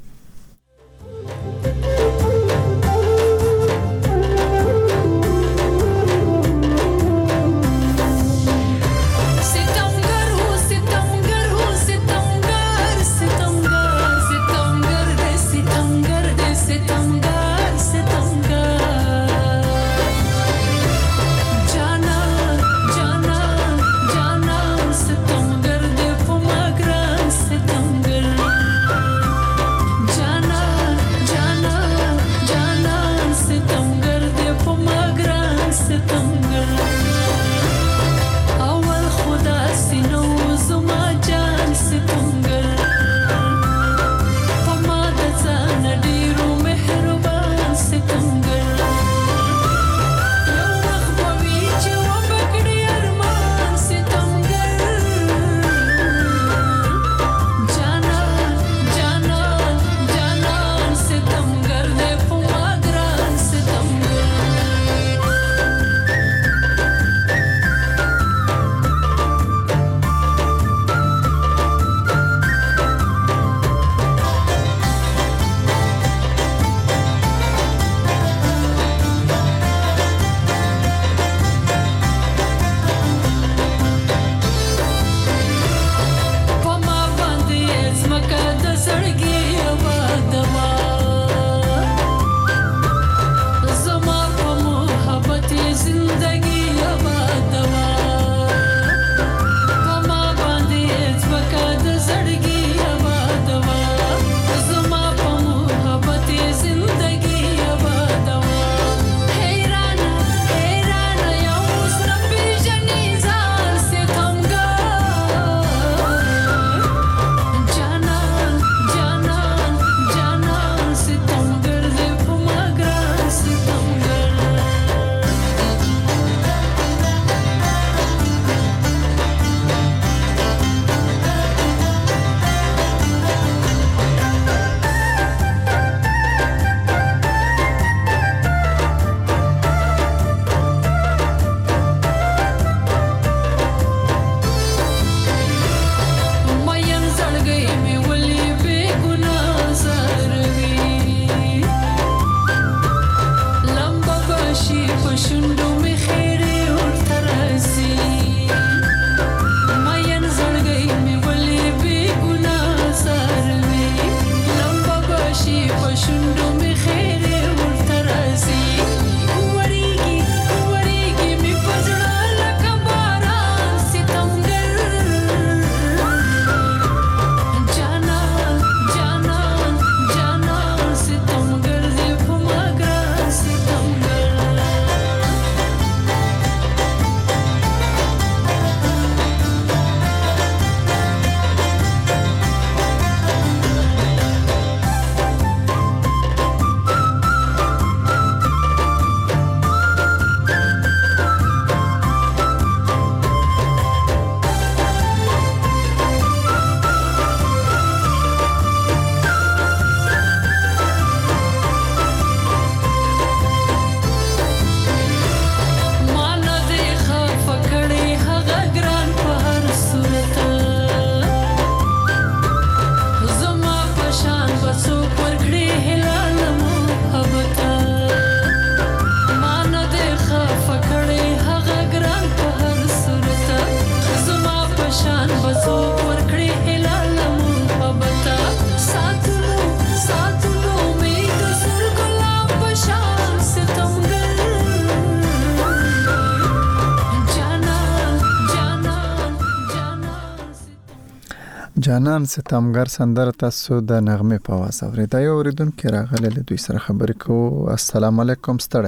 جانان ستمګر سندره تاسو د نغمه په واس اورېدا یو اوریدونکو راغله له دوی سره خبرې کوو. السلام علیکم ستړی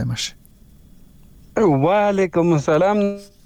مشه. وعلیکم السلام.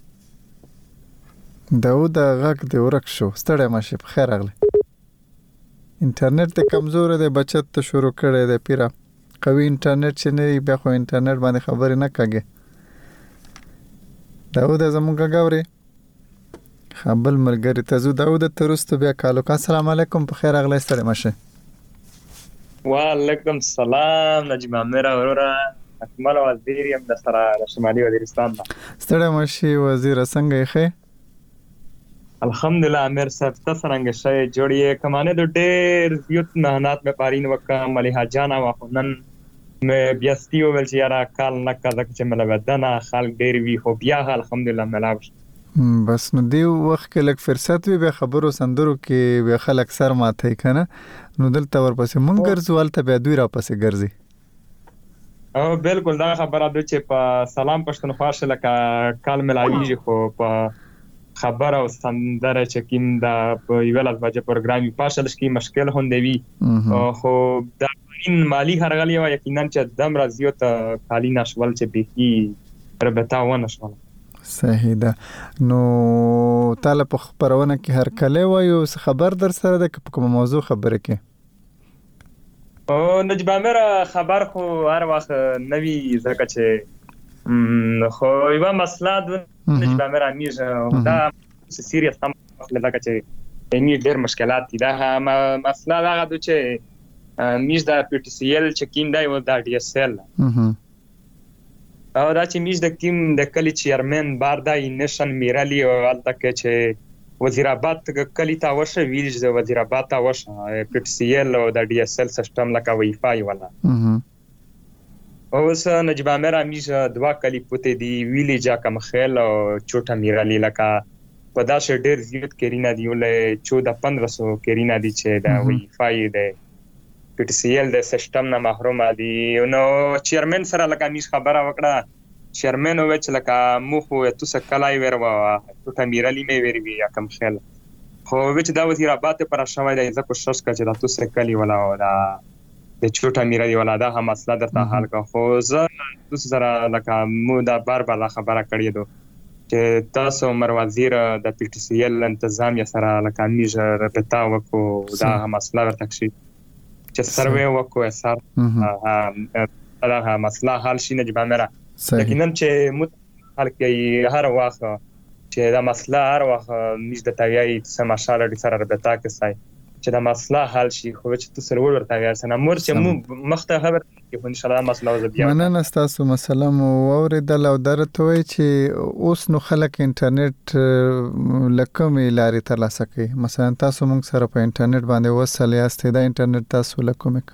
داود غږ دی ورک شو. ستړی مشه په خیر راغله. انټرنیټ ته کمزور دی بچت ته شروع کړی دی پیرا. قوي انټرنیټ چې نه بیا خو انټرنیټ باندې خبرې نه کاږي. داود زمونږ غاوري خبل ملګری ته زو داود ترستو بیا کالو السلام علیکم په خیر اغلی سره مشه وعلیکم السلام نجم امیر اورورا اکمل وزیر یم د سره شمالي وزیرستان دا ستړی مشي وزیر څنګه یې الحمدلله امیر صاحب تاسو څنګه شې جوړیه کمانه د ډېر زیات مهنت مې پارین وکم مليحه جان او خنن مې بیاستي ول چې یاره کال نه کړه چې مله ودانه خلک ډېر وی خو بیا الحمدلله ملاوش بس نو دی وخت کې لک فرصت وی به خبرو سندرو کې به خلک سر ماته کنه نو دلته ورپسې مونږ ګرځول ته به دوی را پسې ګرځي او بالکل دا خبره ده چې په سلام پښتونخوا شله کا کال ملاویږي خو په خبر او سندره چې کیم دا په یو لاس باندې پروګرام پاشل شي مشکل هوندوي خو دا ان مالی هرغلی او یقینا چې دم راځي ته خالی نشول چې به ربتا ونه شول صحیح ده نو تعالی په خبرونه کې هر کله وایو خبر در سره د کوم موضوع خبره کې او نجبا مېرا خبر خو هر وخت نوی زکه چې خو یو مسله د نجبا مېرا میږه دا سیریس هم لکه چې یې ډېر مشکلات دي دا مسله دا غو چې میږ د پی ټی سی ال چې کیم دی و دا ډی اس ال او دا چې میږ د کیم د کلی چیرمن باردای نشن میرالی او الته کې چې وزیر آباد کلی تا وشه ویلج د وزیر آباد تا وشه پی ټی سی ال او د ډی اس ال سیستم لکه وای فای ولا او اوس نجبا مېرا میږ دوا کلی پته دی ویلج کم خیل او چوټه میرالی لکه په داسې ډېر زیات کرینا دی ولې چودہ پندرہ سو کرینا دی چې دا وای فای دی پی ټی سی ال د سیستم نه محروم دي نو چیرمن سره لکه میږ خبره وکړه چیرمن وچ لکه مخو تو سکلای وروا ټوټه میرالی مې وری یا کم خیل خو وچ دا وزیر آباد پر شوی دی زکه کوشش کړه چې تاسو سکلی ولا دا د چوټه میرالی ولا دا هم مسله درته حل کا خو زه تاسو سره لکه مو دا بار بار خبره کړی دو چې تاسو مر وزیر د پی ټی سی ال تنظیم سره لکه میږ رپتا وکړو دا هم مسله ورته شي چې سروې وکړو سر دا مسله حل شي نه جبا مېرا لیکن چې مت حل کې هر وخت چې دا مسله هر وخت نشته تاوی سماشاله د سره ربطا کې سای چې دا مسله حل شي خو چې تاسو ورور ورته یا سنا مور چې مو مخته خبر کې ان شاء الله مسله وزبیا مننه تاسو مسله مو اوریدل او درته وای چې اوس نو خلک انټرنیټ لکه لاري ترلاسه کوي مثلا تاسو موږ سره په انټرنیټ باندې وصل یاستئ دا انټرنیټ تاسو لکه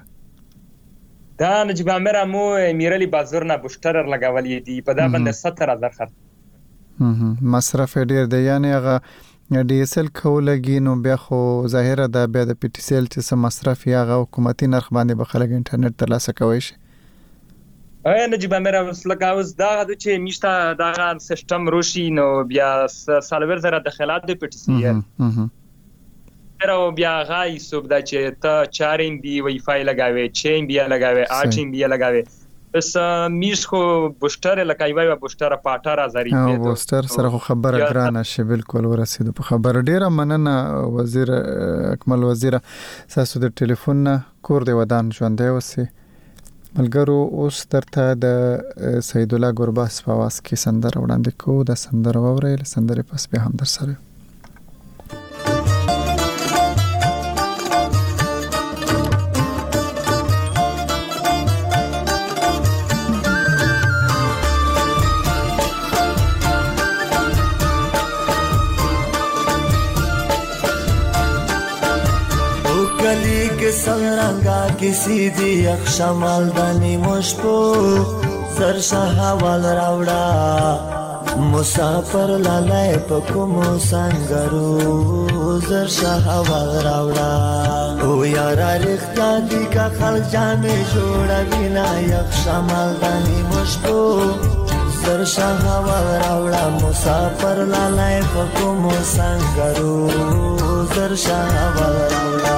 دا نجبا مېرا مو میرالی بازار نه بوشتر لګولې دي په دا باندې ستر هزار خرڅ مصرف ډیر دی یعنی هغه ډی اس ال کولګي نو بیا خو ظاهره دا بیا د پی ټی سی ال چې مصرف یا حکومتي نرخ باندې به خلک انټرنیټ ترلاسه کوي شي اې نجبا مېرا وسلګه اوس دا چې میشته دا سیستم روشي نو بیا سالور زره دخلات د پی ټی سی ال او بیا غای صوب دا چې ته چار ام بی وای فای لگاوي چھ ام بی لگاوي آٹھ ام بی لگاوي بس میش خو بوشتر لکای وای بوشتر په اٹھارہ ہزار او بوشتر سره خبره ګرانه شي بالکل ورسېدو په خبره ډیره مننه وزیر اکمل وزیر تاسو د ټلیفون نه کور دی ودان ژوندې وسی ملګرو اوس درته د سید الله ګورباس په واس کې سندره وړاندې کوو د سندره ووري سندره پس به هم در سره سرنگا کسی دی یک شمال دانی مشپو سر شهوال راوڑا مسافر لالای پکمو سنگرو زر شهوال راوڑا او یارا رختیا دی کا خل جامی جوڑا بینا یک شمال دانی مشپو سر شهوال راوڑا مسافر لالای پکمو سنگرو زر شهوال راوڑا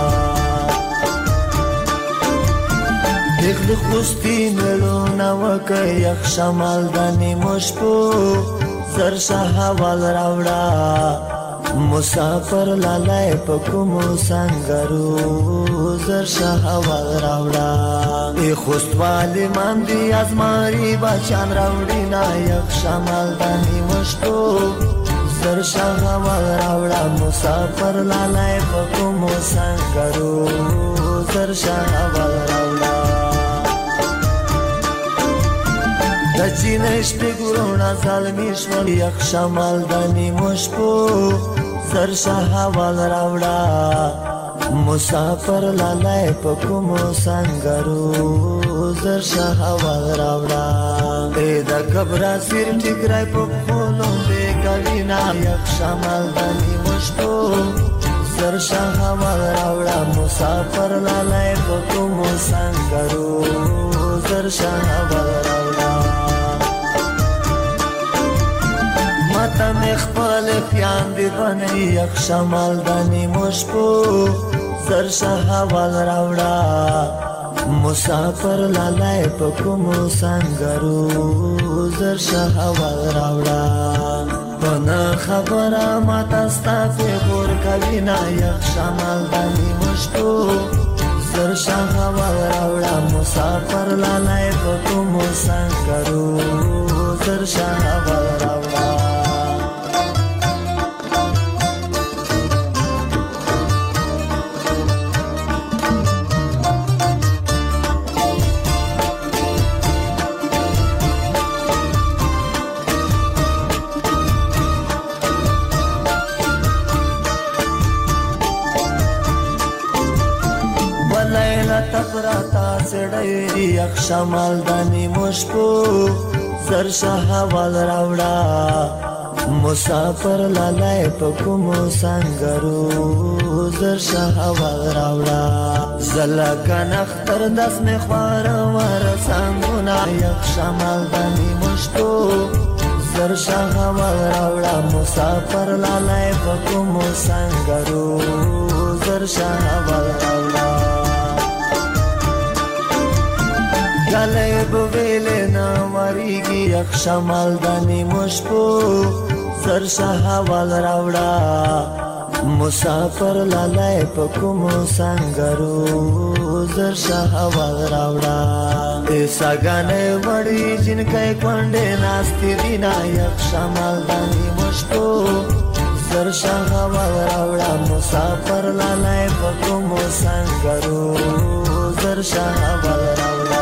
دخل خوستی ملونا وکا یک شمال دانی مشپو سر شهوال راوڑا مسافر لالای پکمو سنگرو زر شهوال راوڑا ای خوستوالی من دی از ماری بچان راوڑی نا یک شمال دانی مشپو زر شهوال راوړه مسافر لالای په کومو سنگرو زر شهوال راوړه د چینش په ګورونه ظالمی شول یک شمال د نیمو شپو زر شهوال راوړه مسافر لالای په کومو سنگرو زر شهوال راوړه ای د کبرا سیر ټیګرای په خولو دې کلینا یک شمال د نیمو شپو زر شهوال راوړه مسافر لالای په کومو سنگرو زر شهوال راوړه ماته مخبل پیان دی بنی یک شمال د نیمو شپو زر شهوال راوړه مسافر لالای په کومو سنگرو زر شهوال راوړه بنا خبره ماته ستا فغور کوي نه یک شمال د نیمو شپو زر شهوال راوړه مسافر لالای په کومو سنگرو زر شهوال راوړه تفراتا سړی یک شمال د نیمو شپو زر شهوال راوړه مسافر لالای په کومو سنگرو زر شهوال راوړه زلکه نختر دس می خوار ور سنگونه یک شمال د نیمو شپو زر شهوال راوړه مسافر لالای په کومو سنگرو زر شهوال راوړه گلے بویلے نا مریگی یک شمال د نیمو شپو زر شهوال راوړه مسافر لالای په کومو سنگرو زر شهوال راوړه ای ساګانې وړي جنکای کونډې ناستې دینا یک شمال د نیمو شپو زر شهوال راوړه مسافر لالای په کومو سنگرو زر شهوال راوړه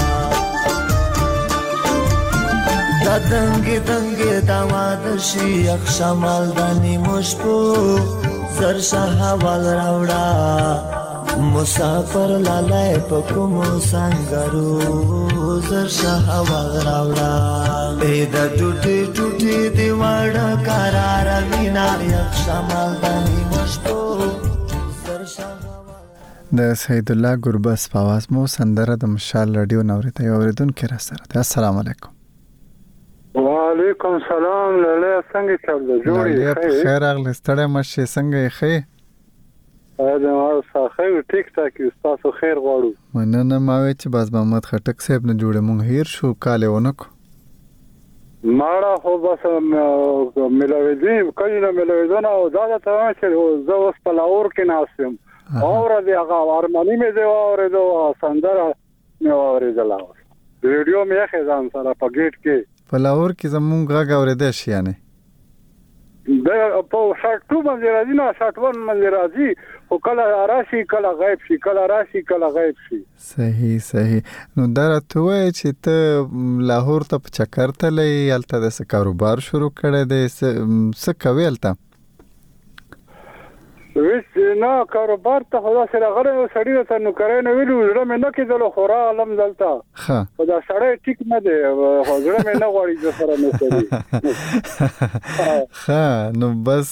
دا دنګي دنګي داماد شي یک شمال د نیمو شپو زر شهوال راوړه مسافر لالای په کومو سنگرو زر شهوال راوړه ای د ټوټي ټوټي دی وړه قرار وینا یک شمال د نیمو شپو زر شهوال د سید الله ګربس په आवाज مو سندره د مشال رادیو نوریته اوریدونکو را سره ده. السلام علیکم. وعلیکم سلام. لاله څنګه چل جوړی خیر اغلی ستړی مشه څنګه یې خې دا ما ساخه ټیک ټاک تاسو خیر غواړو. مننه ما وی چې باز محمد خټک صاحب نه جوړه مونږ هیر شو کاله ونکو ماړه خو بس ملویدی کله نه ملویدونه او دا ته چې زه اوس په لاور کې ناسم اور دی هغه ارمانی مې دی اورېدو سندره مې اورېدله ریډیو مې خزان سره په گیټ کې په لاور کې زمونږ غږ اورېدل شي یعنی دا په شاتو باندې راځي نه شاتون باندې راځي او کله راشي کله غایب شي کله راشي کله غایب شي. صحیح صحیح. نو دا راته وایي چې ته لاهور ته په چکر تلې هلته د څه کاروبار شروع کړی دی څه کوې هلته؟ ویس نه کاروبار ته خدا سره غره سړی ته نو کرای نه ویلو زړه مې نه کېدل خورا علم دلته ها خدا سړی ټیک نه دی زړه مې نه غواړي چې سره نه سړي ها نو بس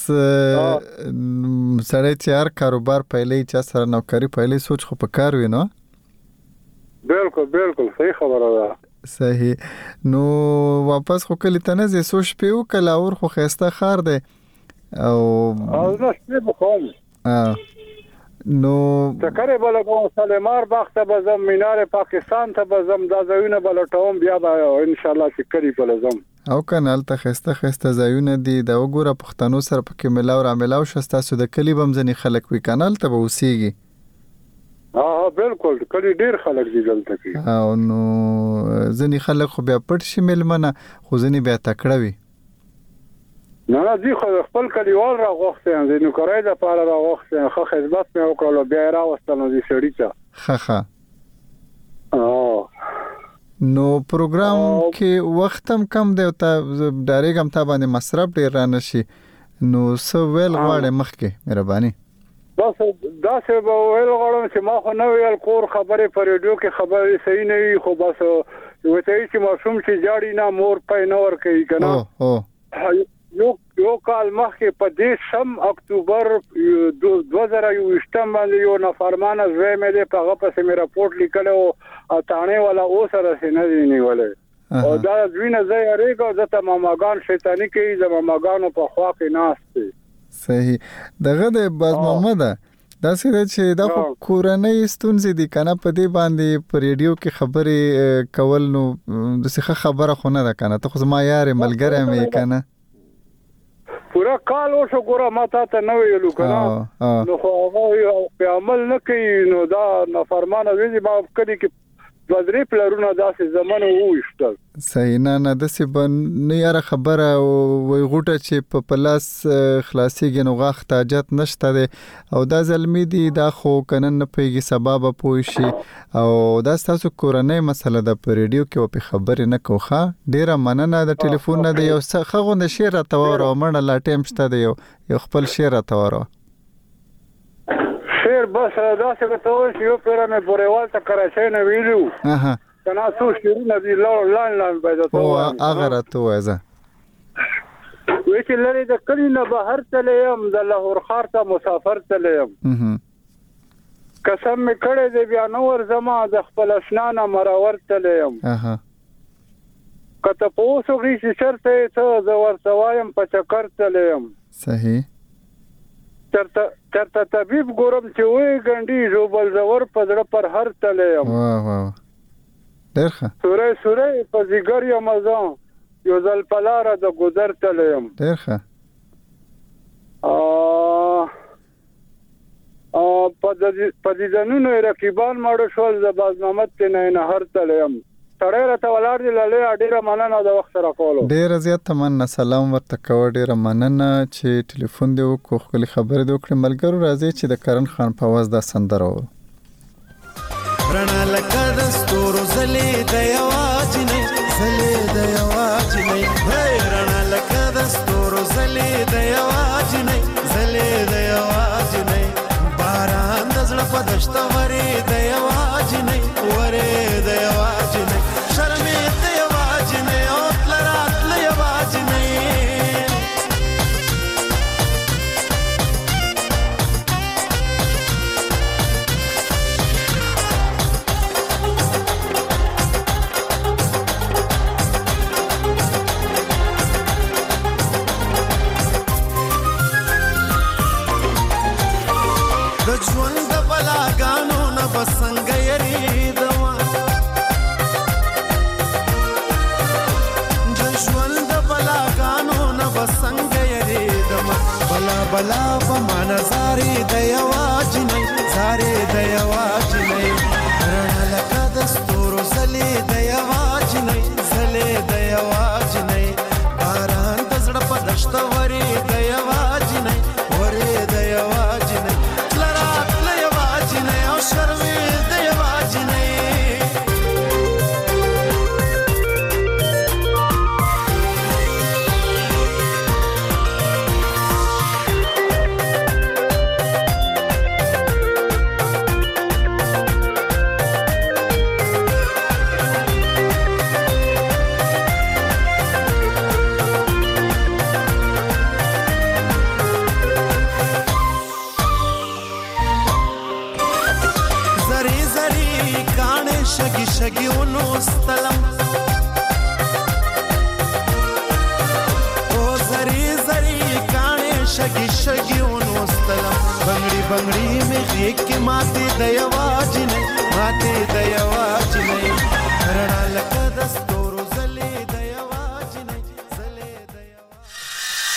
سړی چې هر کاروبار پهلې چا سره نوکری پهلې سوچ خو په کار وي نو بالکل بالکل صحیح خبره ده. صحیح. نو واپس خو کلی ته نه زی سوچ پیو کله اور خو خسته خار دی او او نو شپې بخوم نو تکره بل کوم سلیمار باغ ته بزم مینار پاکستان ته بزم دا ځایونه بلټوم بیا به ان شاء الله چې کلی بلزم او کنه الته خسته خسته ځایونه دي دا وګوره پښتنو سره پکې ملاو را ملاو شستا سو د کلی بم ځنی خلک وی کانال ته به وسیږي. ها بالکل کلی ډیر خلک دي دلته کې او نو ځنی خلک خو بیا پټ شي ملمنه خو ځنی بیا تکړه وي نه نه دی خو خپل کلیوال را غوښتل دي نو کړای د پاره را غوښتل خو خدمت مې وکړل بیا را وستنو دي سړی ته خخه او نو پروګرام کې وخت هم کم دی او ته ډایرک هم تا باندې مصرف ډیر را نشي نو سو ویل غواړې مخکې مهرباني بس دا څه به ویل غواړم چې ما خو نو ویل کور خبرې پر ریډیو کې خبرې صحیح نه وي خو بس وته چې ماشوم چې جاړي نه مور پې نه ور کوي کنه او او یو یو کال مخکې په دې سم اکتوبر دوه زره یوویشتم باندې یو نافرمانه زوی مې د هغه پسې مې راپورټ لیکلو او تانه والا اوس راځي نه دی نیولې او دا دوینه ځای اړیکو ځته ماماګان شیطانی کوي د ماماګانو په خوا کې ناشته صحیح دغه د باز محمد دا سره چې دا کورنۍ ستونزې دي کنه په دې باندې په ریډیو کې خبرې کول نو د څه خبره خو نه ده کنه ته خو ما یار ملګری مې کنه پورا کال اوسه ګوره ما ته نه ویلو کنه نو خو هغه په عمل نه کوي نو دا نافرمانه ویلي ما کړي کې دوه پلرونه داسې زمانه وښتل صحیح نه نه د سی بن نه یاره خبره وي غوټه چې په پلاس خلاصيږي نو غاخ تاجت نشته ده او دا زلمی دي دا خو کنن نه پیږي سبب پوي شي او دا تاسو کورنۍ مسله د ریډیو کې په خبرې نه کوخه ډیره مننه د ټلیفون نه دی یو څه غو نشي را تور او منه لا ټیم شته دی یو خپل شیر را تور شیر بس دا څه ته وشي یو پیر مې بورېوال ته کراچۍ نه ویلو اها کنا څو شیرونه دی لاړ لاین لاین پیدا ته او هغه راته وایزه وې چې لري د کلی نه بهر تلم د لاهور ښار ته مسافر تلم قسم مې کړې دی بیا نور زما د خپل اسنانه مرور تلم اها کته پوسو غي چرته ته د ورته وایم په چکر تلم صحیح چرته چرته طبيب ګورم چې وې ګنډي جو بل زور پدړه پر هر تلم واه واه ډېرخه سورې سورې په زیګر یا مزان یو ځل پلاره د ګذر تلم ډېرخه ا ا په دې په دې جنونو رقیبان ماړو شول د باز محمد ته نه نه هر تلم تړه راته ولار دی لاله ډیره مننه د وخت سره کولو ډیره زیات تمنا سلام ورته کو ډیره مننه چې ټلیفون دی وکړو خپل خبرې دی وکړم ملګرو راځي چې د کرن خان په आवाज دا سندره و رڼا لکه د ستورو زلې د یواز نه زلې د یواز نه رڼا لکه د ستورو زلې د یواز نه زلې د یواز نه باران د زړه په دشت ورې د یواز نه ورې د یواز نه شرمې د یواز نه او تلرات ل یواز نه د ژوند د بلاګانو نه بسنګ یریدما د ژوند د بلاګانو نه بسنګ یریدما بلا بلا په منظارې د یواز نه زارې د یواز نه رڼا لکه د ستورو زلې د یواز نه زلې د یواز نه باران د زړه په دشت ورې د یواز نه ورې د یواز نه شرمې د یواز نه شګي شګي ونوستلم او زری زری کانه شګي شګي ونوستلم بنگړي بنگړي مې غېږ کې ماته د یواز نه ماته د یواز نه رڼا لکه د ستورو